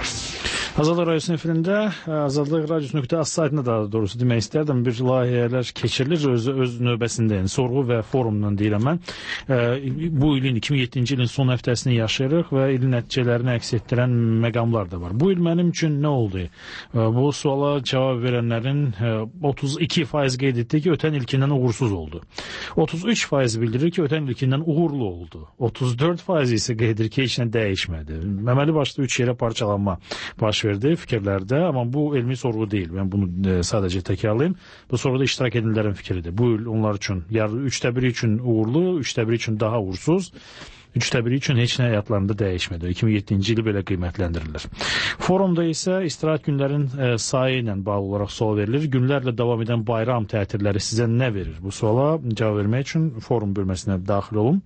Azadlıq Radiosunun efirində Azadlıq Radiosu nöqtə az saytında daha doğrusu demək istərdim. Bir layihələr keçirilir öz, öz növbəsində. Yəni, sorğu və forumdan deyirəm mən. E, bu ilin iki min yeddinci ilin son həftəsini yaşayırıq və ilin nəticələrini əks etdirən məqamlar da var. Bu il mənim üçün nə oldu? E, bu suala cavab verənlərin e, otuz iki faiz qeyd etdi ki, ötən ilkindən uğursuz oldu. otuz üç faiz bildirir ki, ötən ilkindən uğurlu oldu. otuz dörd faiz isə qeyd edir ki, heç nə dəyişmədi. Əməli başda üç yerə parçalanma baş verdi fikirlərdə, amma bu elmi sorğu deyil. Mən bunu e, sadəcə təkrarlayım. Bu sorğuda iştirak edənlərin fikridir. Bu il onlar üçün, yəni üçdə biri üçün uğurlu, üçdə biri üçün daha uğursuz, üçdə biri üçün heç nə həyatlarında dəyişmədi. iki min yeddinci ili belə qiymətləndirilir. Forumda isə istirahət günlərin e, sayı ilə bağlı olaraq sual verilir. Günlərlə davam edən bayram tətilləri sizə nə verir? Bu suala cavab vermək üçün forum bölməsinə daxil olun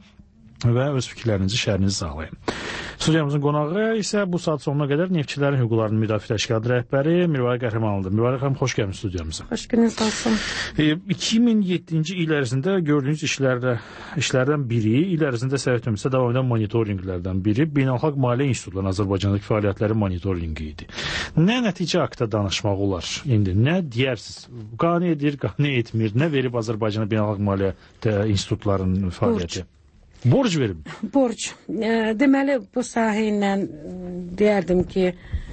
və öz fikirlərinizi, şərinizi sağlayın. Studiyamızın qonağı isə bu saat sonuna qədər Neftçilərin Hüquqlarının Müdafiə Təşkilatı rəhbəri Mirvari Qəhrəmanoğludur. Mirvari xanım, xoş gəlmişsiniz studiyamıza. Xoş gününüz olsun. E, iki min yeddinci il ərzində gördüyünüz işlərdə, işlərdən biri, il ərzində səhvətimizdə davam edən monitorinqlərdən biri Beynəlxalq Maliyyə İnstitutlarının Azərbaycandakı fəaliyyətləri monitorinqi idi. Nə nəticə haqda danışmaq olar indi? Nə deyərsiniz? Qane edir, qane etmir? Nə verib Azərbaycana Beynəlxalq Maliyyə İnstitutlarının fəaliyyəti? Borc. Borc verim. Borc. E, deməli, bu sahə ilə deyərdim ki,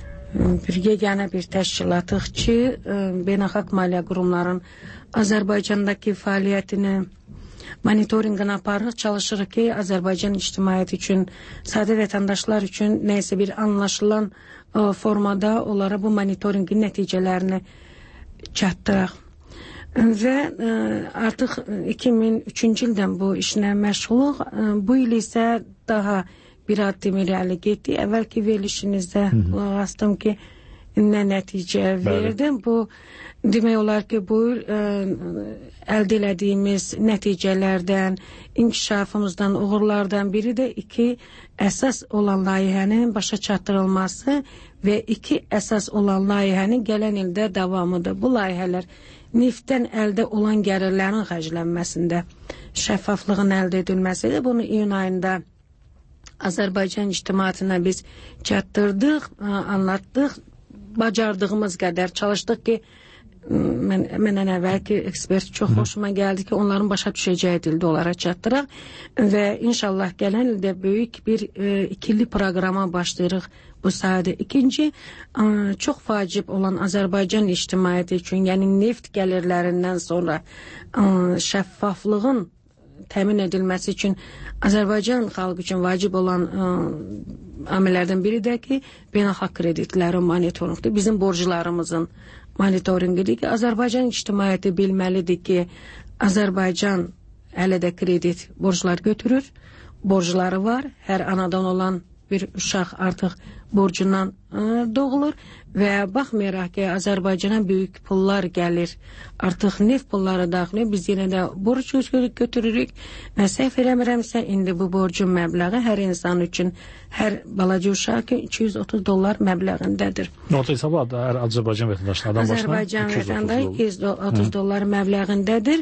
bir yeganə bir təşkilatıq ki, e, beynəlxalq maliyyə qurumların Azərbaycandakı fəaliyyətini monitorinqini aparırıq, çalışırıq ki, Azərbaycan ictimaiyyəti üçün, sadə vətəndaşlar üçün nəysə bir anlaşılan e, formada onlara bu monitorinqin nəticələrini çatdıraq. Və ə, artıq iki min üçüncü ildən bu işlə məşğuluq. Bu il isə daha bir addım irəli getdi. Əvvəlki verilişinizdə qulaq ki, nə nəticə verdim. Bu demək olar ki, bu il ə, əldə elədiyimiz nəticələrdən, inkişafımızdan, uğurlardan biri də iki əsas olan layihənin başa çatdırılması və iki əsas olan layihənin gələn ildə davamıdır. Bu layihələr neftdən əldə olan gəlirlərin xərclənməsində şəffaflığın əldə edilməsidir. Bunu iyun ayında Azərbaycan ictimaiyyətinə biz çatdırdıq, anlatdıq. Bacardığımız qədər çalışdıq ki, mən, məndən əvvəlki ekspert çox hoşuma gəldi ki, onların başa düşəcəyi dildə onlara çatdıraq və inşallah gələn ildə böyük bir e, ikili proqrama başlayırıq bu bu sahədə. İkinci, çox vacib olan Azərbaycan ictimaiyyəti üçün, yəni neft gəlirlərindən sonra şəffaflığın təmin edilməsi üçün Azərbaycan xalqı üçün vacib olan amillərdən biri də ki, beynəlxalq kreditlərin monitorinqdir. Bizim borclarımızın monitorinqidir ki, Azərbaycan ictimaiyyəti bilməlidir ki, Azərbaycan hələ də kredit borclar götürür, borcları var. Hər anadan olan bir uşaq artıq borcundan ə, doğulur və baxmayaraq ki, Azərbaycana böyük pullar gəlir. Artıq neft pulları daxil, biz yenə də borc götürürük və səhv eləmirəmsə, indi bu borcun məbləği hər insan üçün, hər balaca uşaq ki, iki yüz otuz dollar məbləğindədir. Orta hesabı hər Azərbaycan vətəndaşlardan başına Azərbaycan vətəndaşı iki yüz otuz dollar məbləğindədir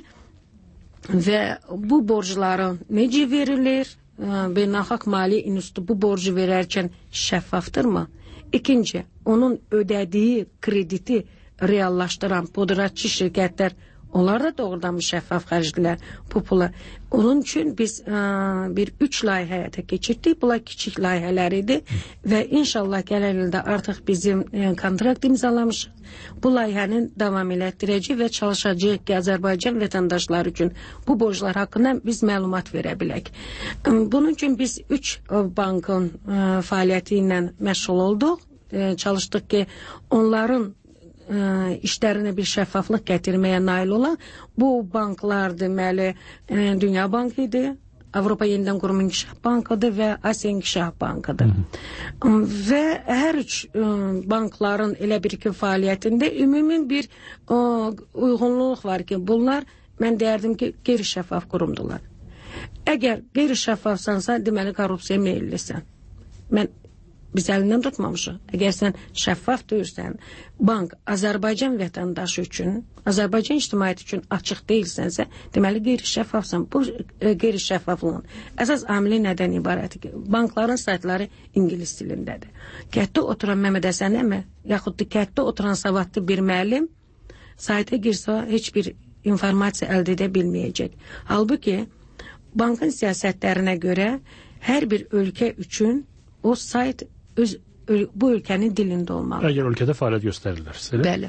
və bu borcları necə verilir? Beynəlxalq Maliyyə İnstitutu bu borcu verərkən şəffafdırmı? İkinci, onun ödədiyi krediti reallaşdıran pudratçı şirkətlər, onlar da doğrudan şəffaf xərcdirlər bu pula. Onun üçün biz ə, bir üç layihə həyata keçirdik. Bunlar kiçik layihələr idi və inşallah gələn ildə artıq bizim ə, kontrakt imzalamışıq. Bu layihənin davam elətdirəcək və çalışacağıq ki, Azərbaycan vətəndaşları üçün bu borclar haqqında biz məlumat verə bilək. Bunun üçün biz üç bankın ə, fəaliyyəti ilə məşğul olduq. Ə, çalışdıq ki, onların ə, işlərinə bir şəffaflıq gətirməyə nail olan bu banklar deməli ə, Dünya Bankı idi, Avropa Yenidən Qurma İnkişaf Bankıdır və Asiya İnkişaf Bankıdır. Hı -hı. Və hər üç ə, bankların elə bir ki fəaliyyətində ümumi bir ə, uyğunluq var ki, bunlar mən deyərdim ki, qeyri-şəffaf qurumdular. Əgər qeyri-şəffafsansa, deməli korrupsiya meyillisən. Mən Biz əlindən tutmamışıq. Əgər sən şəffaf deyirsən, bank Azərbaycan vətəndaşı üçün, Azərbaycan ictimaiyyəti üçün açıq deyilsənsə, deməli qeyri-şəffafsan. Bu qeyri-şəffaflığın əsas amili nədən ibarətdir ki, bankların saytları ingilis dilindədir. Kətdə oturan Məmməd Həsən əmi, yaxud da kətdə oturan savadlı bir müəllim sayta girsə heç bir informasiya əldə edə bilməyəcək. Halbuki, bankın siyasətlərinə görə hər bir ölkə üçün o sayt öz, bu ölkənin dilində olmalı. Əgər ölkədə fəaliyyət göstərirlərsə. Bəli.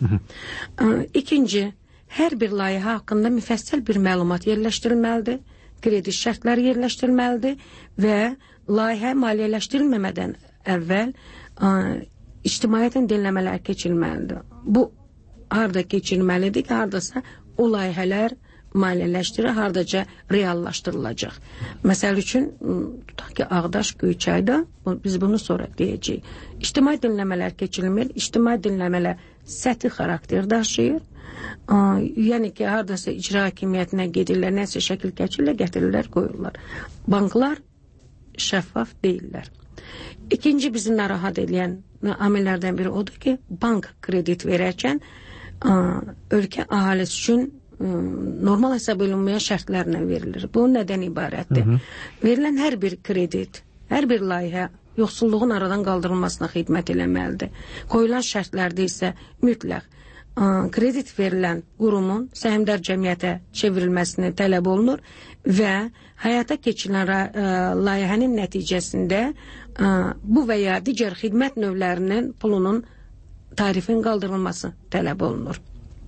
İkinci, hər bir layihə haqqında müfəssəl bir məlumat yerləşdirilməlidir, kredit şərtləri yerləşdirilməlidir və layihə maliyyələşdirilməmədən əvvəl ə, ictimaiyyətin dinləmələr keçirilməlidir. Bu, harada keçirilməlidir ki, haradasa o layihələr maliyyələşdirir, haradaca reallaşdırılacaq. Məsəl üçün, tutaq ki, Ağdaş, Göyçayda, biz bunu sonra deyəcəyik. İctimai dinləmələr keçirilmir, ictimai dinləmələr səthi xarakter daşıyır. Yəni ki, haradasa icra hakimiyyətinə gedirlər, nəsə şəkil keçirlər, gətirirlər, qoyurlar. Banklar şəffaf deyirlər. İkinci bizi narahat edən amillərdən biri odur ki, bank kredit verərkən ölkə ahalisi üçün normal hesab olunmayan şərtlərlə verilir. Bu nədən ibarətdir? Hı -hı. Verilən hər bir kredit, hər bir layihə yoxsulluğun aradan qaldırılmasına xidmət eləməlidir. Qoyulan şərtlərdə isə mütləq ə, kredit verilən qurumun səhmdar cəmiyyətə çevrilməsini tələb olunur və həyata keçirilən ə, layihənin nəticəsində ə, bu və ya digər xidmət növlərinin pulunun tarifin qaldırılması tələb olunur.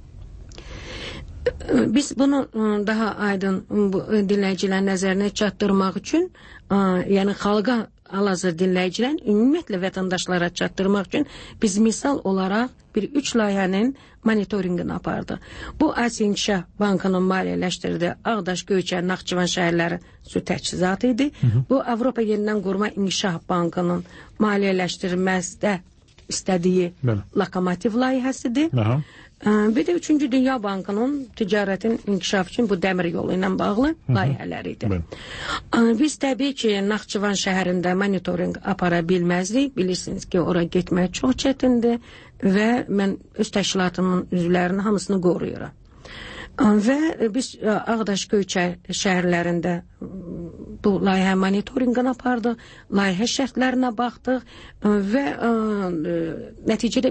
Biz bunu daha aydın dinləyicilər nəzərinə çatdırmaq üçün, yəni xalqa hal-hazır dinləyicilərin ümumiyyətlə vətəndaşlara çatdırmaq üçün biz misal olaraq bir üç layihənin monitorinqini apardıq. Bu Asiya İnkişaf Bankının maliyyələşdirdiyi Ağdaş, Göyçay, Naxçıvan şəhərləri su təchizatı idi. Hı -hı. Bu Avropa Yenidən Qurma İnkişaf Bankının maliyyələşdirməsdə istədiyi Bəli. Lokomotiv layihəsidir. Aha. Bir də Üçüncü Dünya Bankının ticarətin inkişafı üçün bu dəmir yolu ilə bağlı layihələri Biz təbii ki, Naxçıvan şəhərində monitoring apara bilməzdik. Bilirsiniz ki, ora getmək çox çətindir və mən öz təşkilatımın üzvlərinin hamısını qoruyuram. Və biz Ağdaş, Göyçay şəhərlərində bu layihə monitorinqini apardıq, layihə şərtlərinə baxdıq və nəticədə biz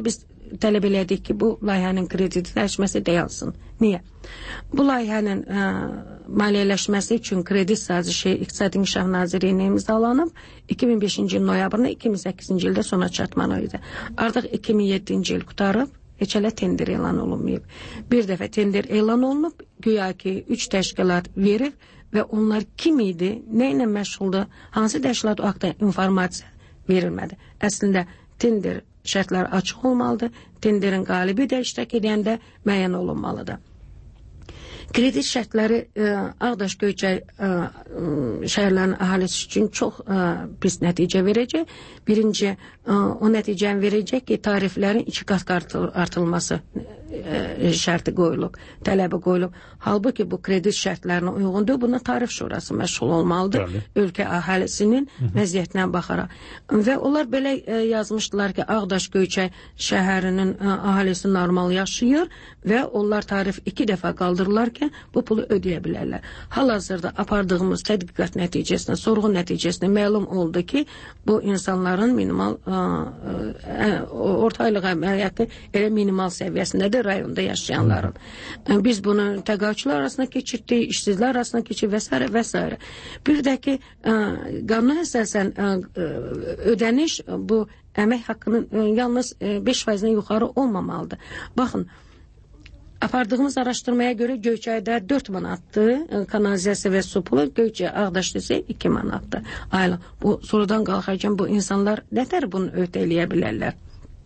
tələb elədik ki, bu layihənin kreditləşməsi dayansın. Niyə? Bu layihənin ə, maliyyələşməsi üçün kredit sazişi İqtisadi İnkişaf Nazirliyinə imzalanıb iki min beşinci il noyabrında iki min səkkizinci ildə sona çatmalı idi. Artıq iki min yeddinci il qutarıb, heç hələ tender elan olunmayıb. Bir dəfə tender elan olunub, güya ki üç təşkilat verir və onlar kim idi, nə ilə məşğuldur, hansı təşkilat o haqda informasiya verilmədi. Əslində tender şərtlər açıq olmalıdır, tenderin qalibi də iştirak edəndə müəyyən olunmalıdır. Kredit şərtləri ə, Ağdaş Göyçay ə, şəhərlərin əhalisi üçün çox ə, pis nəticə verəcək. Birinci, ə, o nəticəni verəcək ki, tariflərin iki qat artırılması ə, şərti qoyulub, tələbi qoyulub. Halbuki bu kredit şərtlərinə uyğundur, buna tarif şurası məşğul olmalıdır. Bəli. Ölkə əhalisinin vəziyyətinə baxaraq. Və onlar belə ə, yazmışdılar ki, Ağdaş Göyçay şəhərinin ə, əhalisi normal yaşayır və onlar tarif iki dəfə qaldırırlar ki, bu pulu ödəyə bilərlər. Hal-hazırda apardığımız tədqiqat nəticəsində, sorğu nəticəsində məlum oldu ki, bu insanların minimal ə, ə, orta aylıq əməliyyatı elə minimal səviyyəsindədir rayonda yaşayanların. Ə, biz bunu təqaüdçülər arasında keçirdik, işsizlər arasında keçirdik və s. və s. Bir də ki, ə, qanuna əsasən ə, ödəniş bu əmək haqqının ə, yalnız ə, beş faizdən yuxarı olmamalıdır. Baxın, apardığımız araştırmaya göre Göyçay'da dört manatdı, kanalizasiya ve su pulu, Göyçay Ağdaş'da ise iki manatdı. Aylık. Bu sorudan kalkarken bu insanlar neler bunu öteleyə bilərlər?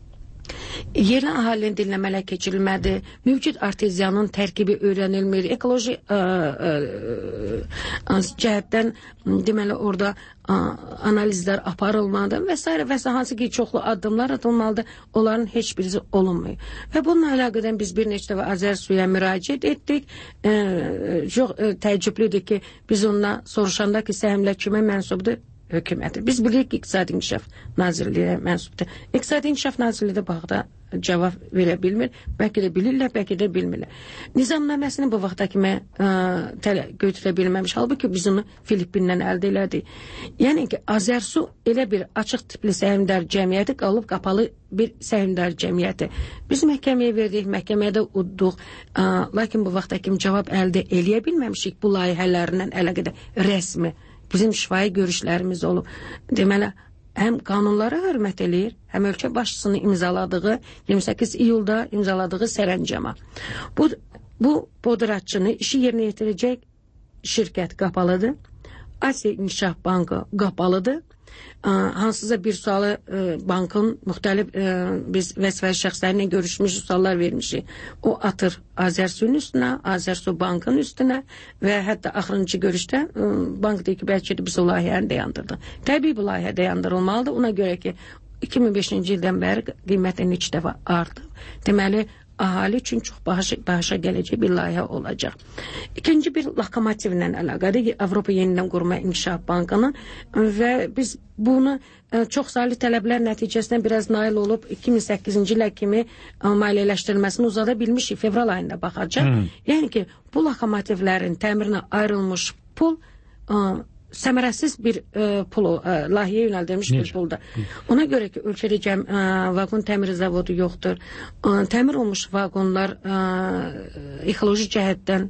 Yerli əhalinin dinləmələ keçirilmədi, mövcud arteziyanın tərkibi öyrənilmir, ekoloji ə, ə, ə, cəhətdən deməli orada ə, analizlər aparılmadı və s. və s. hansı ki çoxlu addımlar atılmalıdır, onların heç birisi olunmuyor. Və bununla əlaqədən biz bir neçə dəfə Azərsuya müraciət etdik. Ə, çox ə, təəccüblüdür ki, biz onunla soruşanda ki, səhmlər kimə mənsubdur? Hökuməti. Biz bilirik ki, İqtisadi İnkişaf Nazirliyinə mənsubdur. İqtisadi İnkişaf Nazirliyi də baxda cavab verə bilmir. Bəlkə də bilirlər, bəlkə də bilmirlər. Nizamnaməsini bu vaxta kimi ə, götürə bilməmiş. Halbuki biz onu Filippindən əldə elədik. Yəni ki, Azərsu elə bir açıq tipli səhmdar cəmiyyəti qalıb qapalı bir səhmdar cəmiyyəti. Biz məhkəməyə verdik, məhkəmədə udduq. Ə, lakin bu vaxta kimi cavab əldə eləyə bilməmişik bu layihələrlə əlaqədar rəsmi. Bizim şifahi görüşlərimiz olub. Deməli, həm qanunlara hörmət eləyir, həm ölkə başçısının imzaladığı iyirmi səkkiz iyulda imzaladığı sərəncama. Bu, bu podratçını işi yerinə yetirəcək şirkət qapalıdır. Asiya İnkişaf Bankı qapalıdır. Hansısa bir sualı bankın müxtəlif biz vəzifəli şəxslərlə görüşmüş, suallar vermişik. O atır Azərsuyun üstünə, Azərsu Bankın üstünə və hətta axırıncı görüşdə bank deyir ki, bəlkə də biz o layihəni dayandırdıq. Təbii bu layihə dayandırılmalıdır. Ona görə ki, iki min beşinci ildən bəri qiyməti neçə dəfə artıb. Deməli, ahali üçün çox başa, başa gələcək bir layihə olacaq. İkinci bir lokomotivlə əlaqədir ki, Avropa Yenidən Qurma İnkişaf Bankının və biz bunu ə, çox saylı tələblər nəticəsində biraz nail olub iki min səkkizinci ilə kimi ə, maliyyələşdirilməsini uzada bilmişik, fevral ayında baxacaq. Hmm. Yəni ki, bu lokomotivlərin təmirinə ayrılmış pul ə, səmərəsiz bir ə, pul, ə, layihəyə yönəldilmiş bir puldur. Ona görə ki, ölkədə cəm, ə, vaqon təmiri zavodu yoxdur. Ə, təmir olmuş vaqonlar ə, ekoloji cəhətdən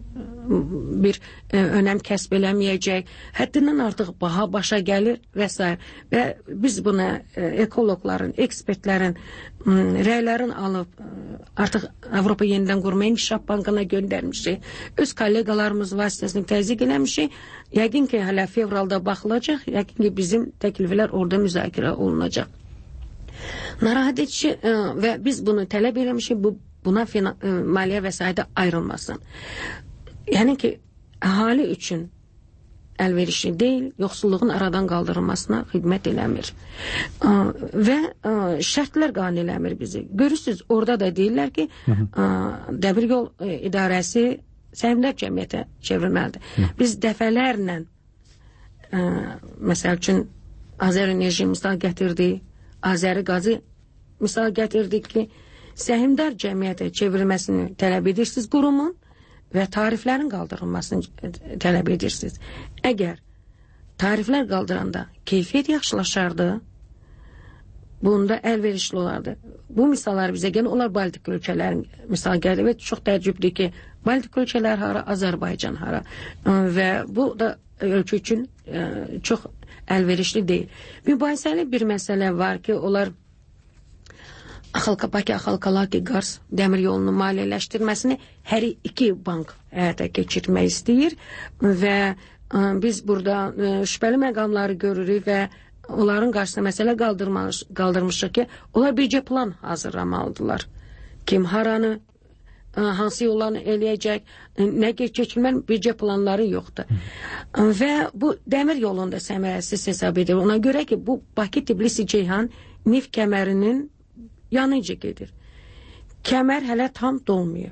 bir ə, önəm kəsb eləməyəcək. Həddindən artıq baha başa gəlir və s. Və biz buna ə, ekoloqların, ekspertlərin ə, rəylərin alıb ə, artıq Avropa Yenidən Qurma İnkişaf Bankına göndərmişik. Öz kollegalarımız vasitəsini təzyiq eləmişik. Yəqin ki, hələ fevralda baxılacaq. Yəqin ki, bizim təkliflər orada müzakirə olunacaq. Narahat edici ə, və biz bunu tələb eləmişik, bu, buna ə, maliyyə vəsaiti ayrılmasın. Yəni ki, əhali üçün əlverişli deyil, yoxsulluğun aradan qaldırılmasına xidmət eləmir. Ə, və ə, şərtlər qane eləmir bizi. Görürsünüz, orada da deyirlər ki, ə, dəmir yol ə, idarəsi səhmdar cəmiyyətə çevrilməlidir. Hı. Biz dəfələrlə ə, məsəl üçün Azər Enerji misal gətirdik, Azəri qazı misal gətirdik ki, səhmdar cəmiyyətə çevrilməsini tələb edirsiniz qurumun və tariflərin qaldırılmasını tələb edirsiniz. Əgər tariflər qaldıranda keyfiyyət yaxşılaşardı, bunda əlverişli olardı. Bu misallar bizə gəlin, onlar Baltik ölkələrin misal gəldi və çox təəccüblü ki, Baltik ölkələr hara, Azərbaycan hara və bu da ölkə üçün ə, çox əlverişli deyil. Mübahisəli bir məsələ var ki, onlar Axalqapaki, Axalqalaki Qars dəmir yolunun maliyyələşdirməsini hər iki bank həyata keçirmək istəyir və ə, biz burada ə, şübhəli məqamları görürük və onların qarşısına məsələ qaldırmış, qaldırmışıq ki, onlar bircə plan hazırlamalıdırlar. Kim haranı, ə, hansı yollarını eləyəcək, nə keçilməli, bircə planları yoxdur. Hı. Və bu dəmir yolunda səmərəsiz hesab edir. Ona görə ki, bu Bakı-Tbilisi-Ceyhan neft kəmərinin yanıcı gedir. Kəmər hələ tam dolmayıb.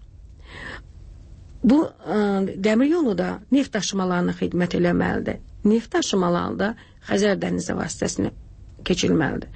Bu ə, dəmir yolu da neft daşımalarına xidmət eləməlidir. Neft daşımaları da Xəzər dənizi vasitəsilə keçilməlidir.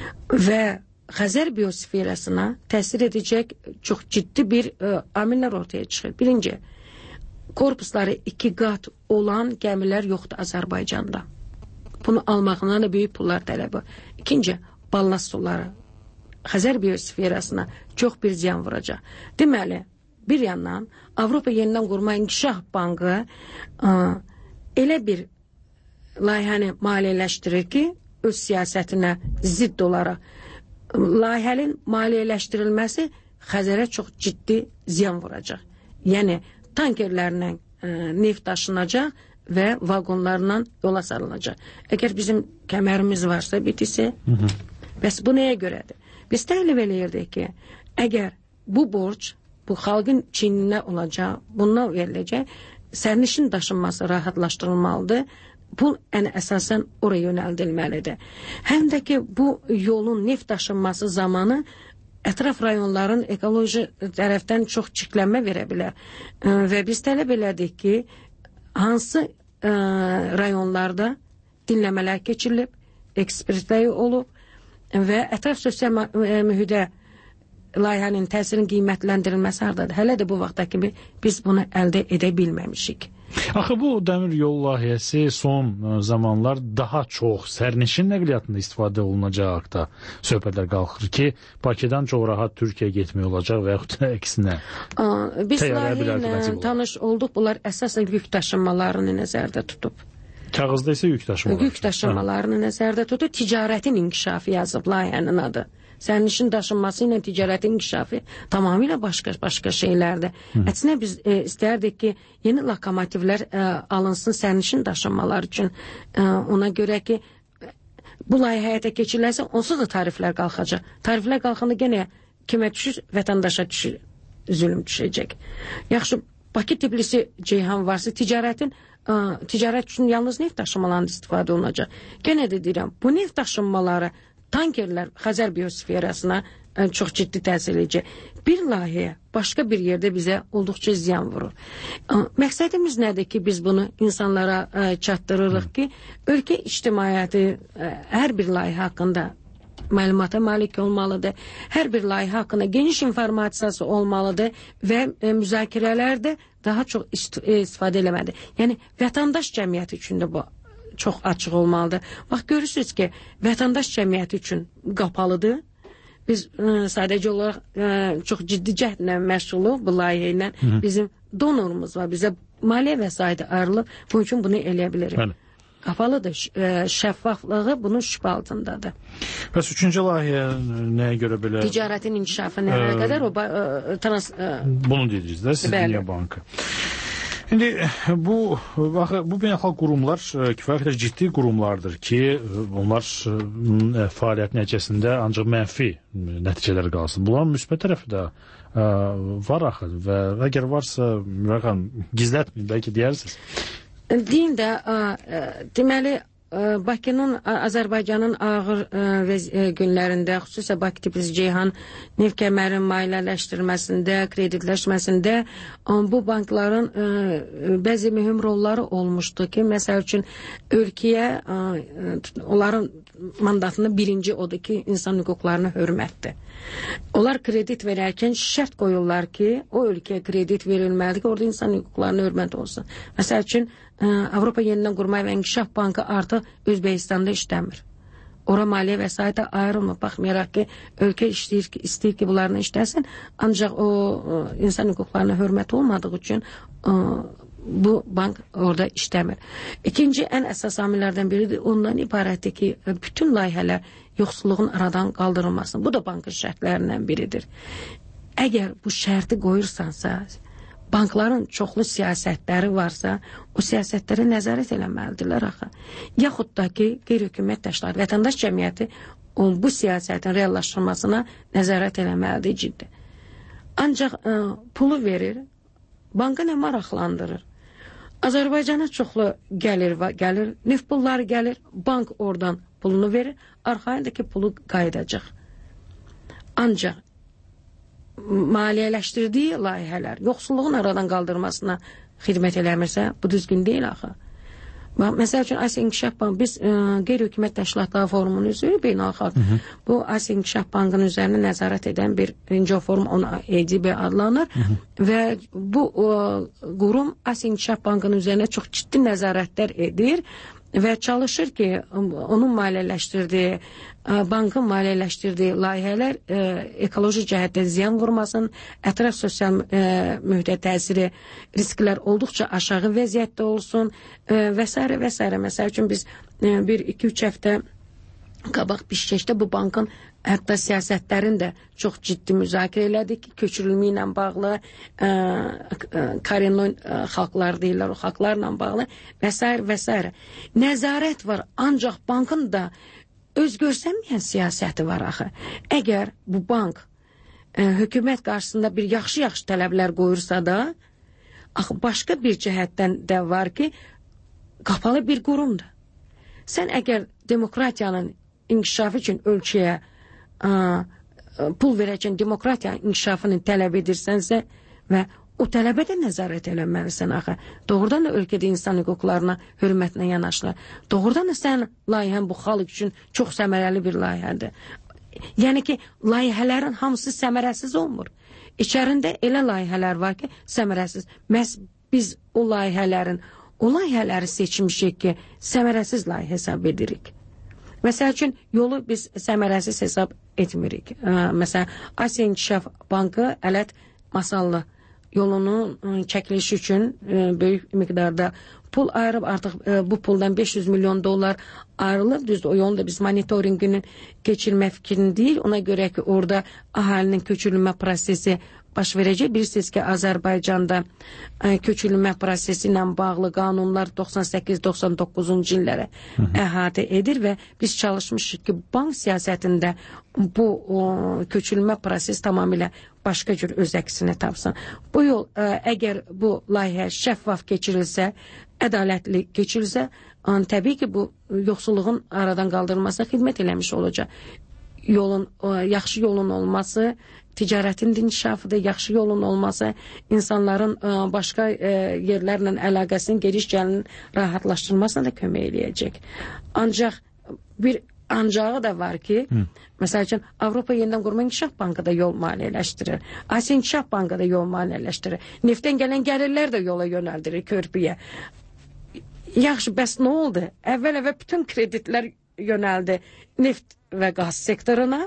Və Xəzər biosferasına təsir edəcək çox ciddi bir ə, amillər ortaya çıxır. Birinci, korpusları iki qat olan gəmilər yoxdur Azərbaycanda. Bunu almaqla da böyük pullar tələbi. İkinci, ballast suları Xəzər biosferasına çox bir ziyan vuracaq. Deməli, bir yandan Avropa Yenidən Qurma İnkişaf Bankı ə, elə bir layihəni maliyyələşdirir ki, öz siyasətinə zidd olaraq layihənin maliyyələşdirilməsi Xəzərə çox ciddi ziyan vuracaq. Yəni, tankerlərlə ə, neft daşınacaq və vaqonlarla yola sarılacaq. Əgər bizim kəmərimiz varsa bitisi, hı -hı. Bəs bu nəyə görədir? Biz təklif eləyirdik ki, əgər bu borc, bu xalqın çininə olacaq, bundan veriləcək, sərnişin daşınması rahatlaşdırılmalıdır. Pul ən əsasən oraya yönəldilməlidir. Həm də ki, bu yolun neft daşınması zamanı ətraf rayonların ekoloji tərəfdən çox çirklənmə verə bilər. Və biz tələb elədik ki, hansı ə, rayonlarda dinləmələr keçirilib, ekspertlər olub, və ətraf sosial mühidə layihənin təsirinin qiymətləndirilməsi hardadır? Hələ də bu vaxta kimi biz bunu əldə edə bilməmişik. Axı bu dəmir yol layihəsi son zamanlar daha çox sərnişin nəqliyyatında istifadə olunacaq haqda söhbətlər qalxır ki, Bakıdan çox rahat Türkiyə getmək olacaq və yaxud da əksinə. Biz layihə ilə tanış olduq. Bunlar əsasən yük daşınmalarını nəzərdə tutub. Kağızda isə yük daşımaları. Yük daşımalarını nəzərdə tutub, ticarətin inkişafı yazıb layihənin adı. Sərnişin daşınması ilə ticarətin inkişafı tamamilə başqa başqa şeylərdir. Əksinə biz e, istərdik ki, yeni lokomotivlər e, alınsın sərnişin daşınmalar üçün. E, ona görə ki, bu layihə həyata keçirilərsə, onsuz da tariflər qalxacaq. Tariflər qalxanda gene kimə düşür? Vətəndaşa düşür, zülm düşəcək. Yaxşı, Bakı-Tbilisi-Ceyhan varsa ticarətin Ə, ticarət üçün yalnız neft daşımalarında istifadə olunacaq. Gene də deyirəm, bu neft daşınmaları tankerlər Xəzər biosferasına ə, çox ciddi təsir edəcək. Bir layihə başqa bir yerdə bizə olduqca ziyan vurur. Ə, məqsədimiz nədir ki, biz bunu insanlara ə, çatdırırıq ki, ölkə ictimaiyyəti ə, hər bir layihə haqqında məlumata malik olmalıdır. Hər bir layihə haqqında geniş informasiyası olmalıdır və e, müzakirələrdə daha çox istifadə eləməlidir. Yəni, vətəndaş cəmiyyəti üçün də bu çox açıq olmalıdır. Bax, görürsünüz ki, vətəndaş cəmiyyəti üçün qapalıdır. Biz ə, sadəcə olaraq ə, çox ciddi cəhdlə məşğuluq bu layihə ilə. Bizim donorumuz var, bizə maliyyə vəsaiti ayrılıb, bunun üçün bunu eləyə bilirik. Bəli. Qapalıdır, şəffaflığı bunun şübhə altındadır. Bəs üçüncü layihə nəyə görə belə? Ticarətin inkişafı nəyə ə, qədər o ə, trans... Ə, bunu deyirsiniz də, siz Dünya Bankı. İndi bu, bax, bu beynəlxalq qurumlar kifayət qədər ciddi qurumlardır ki, onlar ə, fəaliyyət nəticəsində ancaq mənfi nəticələr qalsın. Bunların müsbət tərəfi də ə, var axı və əgər varsa, Mürəqan, gizlətməyin, bəlkə deyərsiniz. Deyin də, ə, deməli, ə, Bakının, Azərbaycanın ağır ə, günlərində, xüsusən Bakı-Tbilisi-Ceyhan neft kəmərin maliyyələşdirməsində, kreditləşməsində ə, bu bankların ə, bəzi mühüm rolları olmuşdu ki, məsəl üçün ölkəyə, ə, onların mandatında birinci odur ki, insan hüquqlarına hörmətdir. Onlar kredit verərkən şərt qoyurlar ki, o ölkəyə kredit verilməlidir ki, orada insan hüquqlarına hörmət olsun. Məsəl üçün, Avropa Yenidən Qurma və İnkişaf Bankı artıq Özbəkistanda işləmir. ora maliyyə vəsaitə ayrılmır. Baxmayaraq ki, ölkə istəyir ki, istəyir ki, bunlarını işləsin, ancaq o insan hüquqlarına hörmət olmadığı üçün bu bank orada işləmir. İkinci ən əsas amillərdən biridir, ondan ibarətdir ki, bütün layihələr yoxsulluğun aradan qaldırılmasın. Bu da bankın şərtlərindən biridir. Əgər bu şərti qoyursansa, bankların çoxlu siyasətləri varsa, o siyasətlərə nəzarət eləməlidirlər axı. Yaxud da ki, qeyri-hökumət təşkilatları, vətəndaş cəmiyyəti bu siyasətin reallaşdırılmasına nəzarət eləməlidir ciddi. Ancaq ə, pulu verir, banka nə maraqlandırır? Azərbaycana çoxlu gəlir, gəlir, neft pulları gəlir, bank oradan pulunu verir, arxayındakı pulu qayıdacaq. Ancaq maliyyələşdirdiyi layihələr yoxsulluğun aradan qaldırmasına xidmət eləmirsə, bu düzgün deyil axı. Məsəl üçün, Asiya İnkişaf Bankı, biz e, qeyri-hökumət təşkilatları forumunun üzvü beynəlxalq. Bu Asiya İnkişaf Bankının üzərinə nəzarət edən bir birinci forum, ona E D B adlanır. Hı -hı. Və bu e, qurum Asiya İnkişaf Bankının üzərinə çox ciddi nəzarətlər edir və çalışır ki, onun maliyyələşdirdiyi, bankın maliyyələşdirdiyi layihələr e, ekoloji cəhətdə ziyan vurmasın, ətraf sosial e, mühitə təsiri, risklər olduqca aşağı vəziyyətdə olsun e, və s. və s. Məsəl üçün biz e, bir iki üç həftə qabaq Bişkekdə bu bankın hətta siyasətlərini də çox ciddi müzakirə elədik ki, köçürülmə ilə bağlı, e, e, Karenoy e, xalqlar deyirlər, o xalqlarla bağlı və s. və s. Nəzarət var, ancaq bankın da öz görsənməyən siyasəti var axı. Əgər bu bank e, hökumət qarşısında bir yaxşı-yaxşı tələblər qoyursa da, axı başqa bir cəhətdən də var ki, qapalı bir qurumdur. Sən əgər demokratiyanın inkişafı üçün ölkəyə ə, pul verəcəkən demokratiyanın inkişafını tələb edirsənsə və o tələbə də nəzarət eləməlisən axı. Doğrudan da ölkədə insan hüquqlarına hörmətlə yanaşılır. Doğrudan da sən layihən bu xalq üçün çox səmərəli bir layihədir. Yəni ki, layihələrin hamısı səmərəsiz olmur. İçərində elə layihələr var ki, səmərəsiz. Məhz biz o layihələrin, o layihələri seçmişik ki, səmərəsiz layihə hesab edirik. Məsəl üçün, yolu biz səmərəsiz hesab etmirik. Məsələn, Asiya İnkişaf Bankı Ələt Masallı yolunun çəkilişi üçün böyük miqdarda pul ayırıb, artıq bu puldan beş yüz milyon dollar ayrılıb. Düzdür, o yolun da biz monitoringinin keçirmə fikrini deyil. Ona görə ki, orada əhalinin köçürülmə prosesi baş verəcək. Bilirsiniz ki, Azərbaycanda köçürülmə prosesi ilə bağlı qanunlar doxsan səkkiz doxsan doqquzuncu illərə əhatə edir və biz çalışmışıq ki, bank siyasətində bu o, köçürülmə prosesi tamamilə başqa cür öz əksini tapsın. Bu yol, ə, əgər bu layihə şəffaf keçirilsə, ədalətli keçirilsə, an, təbii ki, bu yoxsulluğun aradan qaldırılmasına xidmət eləmiş olacaq. Yolun, o, yaxşı yolun olması, ticarətin inkişafıdır, yaxşı yolun olması, insanların ə, başqa ə, yerlərlə əlaqəsinin, geniş gəlinin rahatlaşdırılmasına da kömək eləyəcək. Ancaq bir ancağı da var ki, Hı. məsəl üçün Avropa Yenidən Qurma İnkişaf Bankı da yol maliyyələşdirir. Asiya İnkişaf Bankı da yol maliyyələşdirir. Neftdən gələn gəlirlər də yola yönəldirir körpüyə. Yaxşı, bəs nə oldu? Əvvəl-əvvəl bütün kreditlər yönəldi neft və qaz sektoruna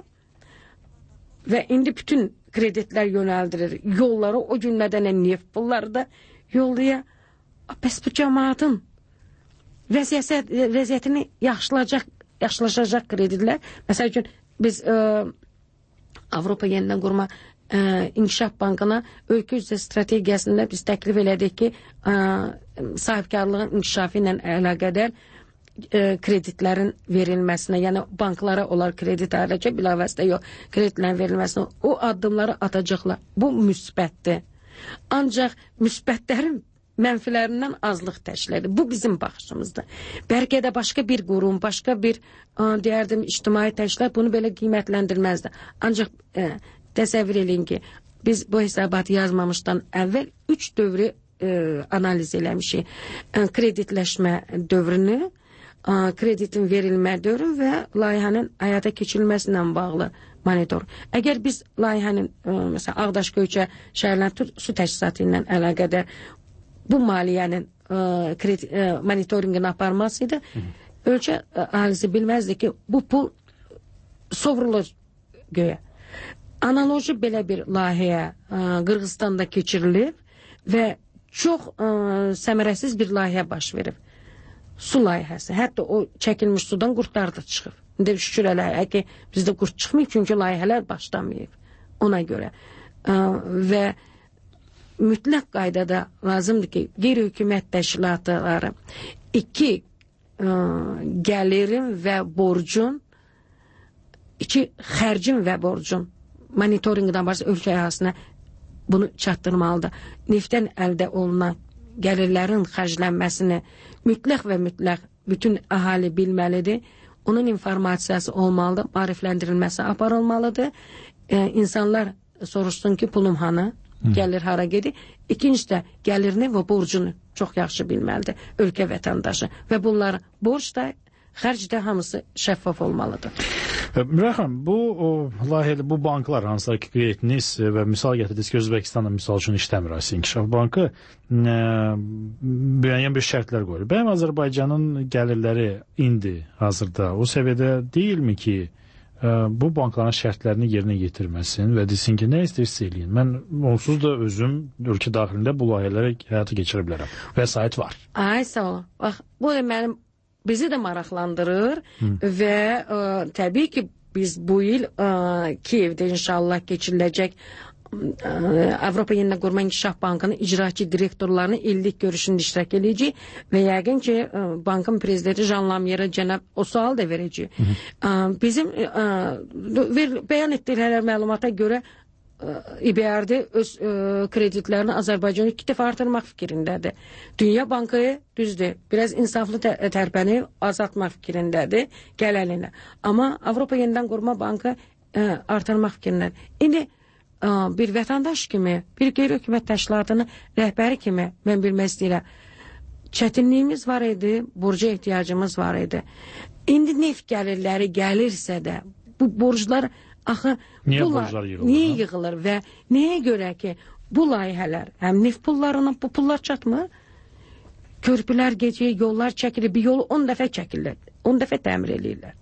və indi bütün kreditlər yönəldirir yolları, o cümlədən neft pulları da yolluya. Bəs bu cəmaatın vəziyyət, vəziyyətini yaxşılayacaq, yaxşılaşacaq kreditlər. Məsəl üçün biz ə, Avropa Yenidən Qurma ə, İnkişaf Bankına ölkə üzrə strategiyasında biz təklif elədik ki, ə, sahibkarlığın inkişafı ilə əlaqədar ə, kreditlərin verilməsinə, yəni banklara onlar kredit ayrılacaq, bilavasitə yox, kreditlərin verilməsinə o addımları atacaqlar. Bu müsbətdir. Ancaq müsbətlərin mənfilərindən azlıq təşkil edir. Bu bizim baxışımızdır. Bəlkə də başqa bir qurum, başqa bir ə, deyərdim, ictimai təşkilat bunu belə qiymətləndirməzdi. Ancaq ə, təsəvvür edin ki, biz bu hesabatı yazmamışdan əvvəl üç dövrü ə, analiz eləmişik. Ə, kreditləşmə dövrünü, ə, kreditin verilmə dövrü və layihənin həyata keçirilməsinə bağlı monitor. Əgər biz layihənin, ə, məsələn, Ağdaş Göyçə şəhərlərin su təchizatı ilə əlaqədar bu maliyyənin ə, kredi, ə, monitoringini aparmasıydı, ölkə əhalisi bilməzdi ki, bu pul sovrulur göyə. Analoji belə bir layihəyə Qırğızstanda keçirilib və çox ə, səmərəsiz bir layihə baş verib. Su layihəsi. Hətta o çəkilmiş sudan qurtlar da çıxıb. İndi şükür eləyə ki, bizdə qurt çıxmayıb, çünki layihələr başlamayıb. Ona görə. Ə, və mütləq qaydada lazımdır ki, qeyri-hökumət təşkilatları iki ə, gəlirin və borcun, iki xərcin və borcun monitorinqdən başqa ölkə əhalisinə bunu çatdırmalıdır. Neftdən əldə olunan gəlirlərin xərclənməsini mütləq və mütləq bütün əhali bilməlidir. Onun informasiyası olmalıdır, maarifləndirilməsi aparılmalıdır. Ee, insanlar soruşsun ki, pulum hanı, gəlir hara gedir. İkincisi də gəlirini və borcunu çox yaxşı bilməlidir ölkə vətəndaşı. Və bunlar borc da, xərc də hamısı şəffaf olmalıdır. Mürəy xanım, bu layihədə bu banklar hansılar ki, qeyd etdiniz və misal gətirdiniz ki, Özbəkistanda misal üçün işləmir Asiya İnkişaf Bankı ə, müəyyən bir şərtlər qoyur. Bəyəm Azərbaycanın gəlirləri indi hazırda o səviyyədə deyilmi ki, ə, bu bankların şərtlərini yerinə yetirməsin və desin ki, nə istəyirsə eləyin. Mən onsuz da özüm ölkə daxilində bu layihələri həyata keçirə bilərəm. Vəsait var. Ay, sağ olun. Bax, bu mənim bizi də maraqlandırır Hı. və ə, təbii ki, biz bu il ə, Kiyevdə inşallah keçiriləcək ə, Avropa Yenidən Qurma İnkişaf Bankının icraçı direktorlarının illik görüşündə iştirak edəcək və yəqin ki, ə, bankın prezidenti Jean Lamier'e cənab o sual da verəcək. Ə, bizim ə, ver, bəyan etdikləri məlumata görə İ B R D öz ə, kreditlərini Azərbaycanı iki dəfə artırmaq fikrindədir. Dünya Bankı düzdür, biraz insaflı tə tərpəni azaltmaq fikrindədir gələlinə. Amma Avropa Yenidən Qurma Bankı ə, artırmaq fikrindədir. İndi ə, bir vətəndaş kimi, bir qeyri-hökumət təşkilatının rəhbəri kimi mən bilmək istəyirəm. Çətinliyimiz var idi, borca ehtiyacımız var idi. İndi neft gəlirləri gəlirsə də bu borclar axı niyə bu, borclar yığılır? Niyə yığılır və nəyə görə ki, bu layihələr, həm neft pullarına bu pullar çatmır, körpülər gecə, yollar çəkilir, bir yolu on dəfə çəkirlər, on dəfə təmir edirlər.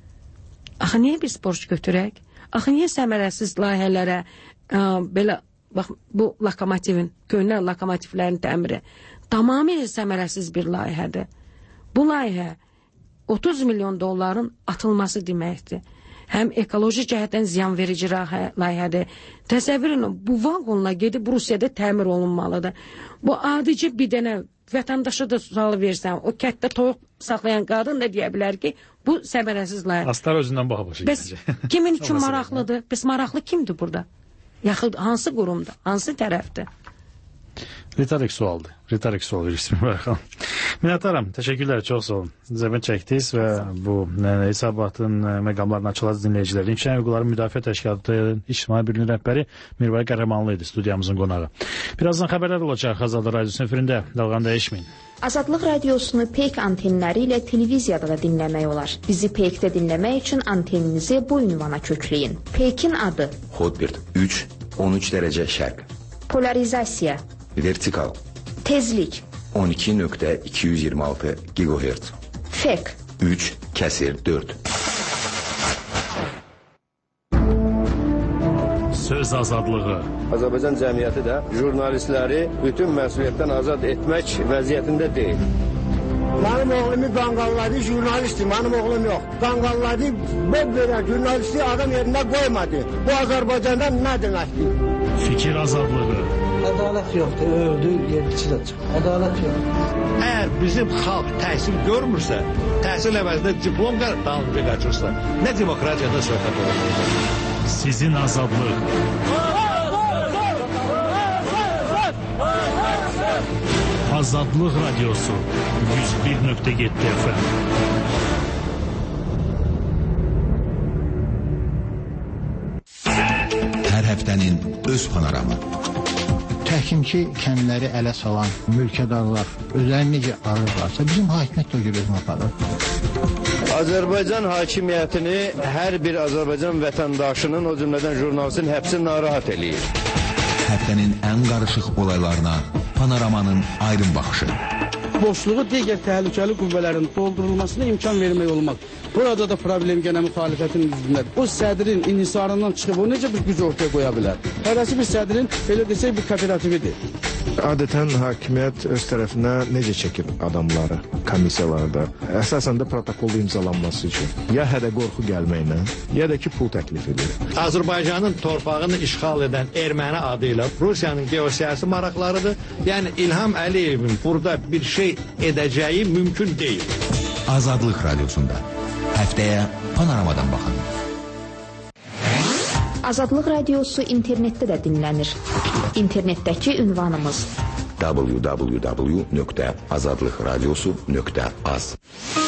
Axı niyə biz borc götürək? Axı niyə səmərəsiz layihələrə, ə, belə, bax, bu lokomotivin, köhnə lokomotivlərin təmiri tamamilə səmərəsiz bir layihədir. Bu layihə otuz milyon dolların atılması deməkdir. Həm ekoloji cəhətdən ziyan verici layihədir. Təsəvvür edin, bu vagonla gedib Rusiyada təmir olunmalıdır. Bu adici bir dənə vətəndaşa da sualı versən, o kətdə toyuq saxlayan qadın da deyə bilər ki, bu səmərəsiz layihə. Aslar özündən baxa başı gəlir. Bəs kimin üçün maraqlıdır? Bəs maraqlı kimdir burada? Yaxın, hansı qurumdur? Hansı tərəfdir? Retorik sualdır. Retorik sual verirsiniz Mürəy xanım. Minnətdaram. Təşəkkürlər. Çox sağ olun. Zəhmət çəkdiniz və bu hesabatın məqamlarını açıqladınız dinləyicilərin. İnsan Hüquqları Müdafiə Təşkilatı İctimai Birliyin rəhbəri Mirvay Qəhrəmanlı idi studiyamızın qonağı. Birazdan xəbərlər olacaq Azadlıq Radiosunun efirində. Dalğanı dəyişməyin. Azadlıq Radiosunu Peyk antenləri ilə televiziyada da dinləmək olar. Bizi Peykdə dinləmək üçün anteninizi bu ünvana kökləyin. Peykin adı Hotbird üç on üç dərəcə şərq. Polarizasiya Vertikal Tezlik on iki nöqtə iki yüz iyirmi altı gigahertz. Fek üç kəsir dörd. Söz azadlığı. Azərbaycan cəmiyyəti də jurnalistləri bütün məsuliyyətdən azad etmək vəziyyətində deyil. Mənim oğlumu qanqalladı, jurnalistdir, mənim oğlum yox. Qanqalladı, bu belə jurnalisti adam yerində qoymadı. Bu Azərbaycanda nə deməkdir? Fikir azadlığı. Ədalət yoxdur, öldü, yedisi də çıxır. Ədalət yoxdur. Əgər bizim xalq təhsil görmürsə, təhsil əvəzində diplom dalınca qaçırsa, nə demokratiyada söhbət olur? Sizin azadlıq. Azadlıq Radiosu yüz bir nöqtə yeddi F M. Hər həftənin öz panoramı. Təhkimki kəndləri ələ salan mülkədarlar özlərini necə alırlarsa, bizim hakimiyyət də görürüz aparır. Azərbaycan hakimiyyətini hər bir Azərbaycan vətəndaşının, o cümlədən jurnalistin həbsi narahat eləyir. Həftənin ən qarışıq olaylarına Panoramanın aydın baxışı. boşluğu digər təhlükəli qüvvələrin doldurulmasına imkan vermək olmaz. Burada da problem gənə müxalifətin üzündədir. O sədrin inhisarından çıxıb o necə bir güc ortaya qoya bilər? Hərəsi bir sədrin, elə desək, bir kooperatividir. Adətən hakimiyyət öz tərəfinə necə çəkir adamları komissiyalarda? Əsasən də protokolda imzalanması üçün. Ya hədə qorxu gəlməklə, ya da ki, pul təklif edir. Azərbaycanın torpağını işğal edən erməni adı ilə Rusiyanın geosiyasi maraqlarıdır. Yəni İlham Əliyevin burada bir şey edəcəyi mümkün deyil. Azadlıq Radiosunda həftəyə Panoramadan baxın. Azadlıq Radiosu internetdə də dinlənir. İnternetdəki ünvanımız w w w nöqtə azadlıqradiosu nöqtə az.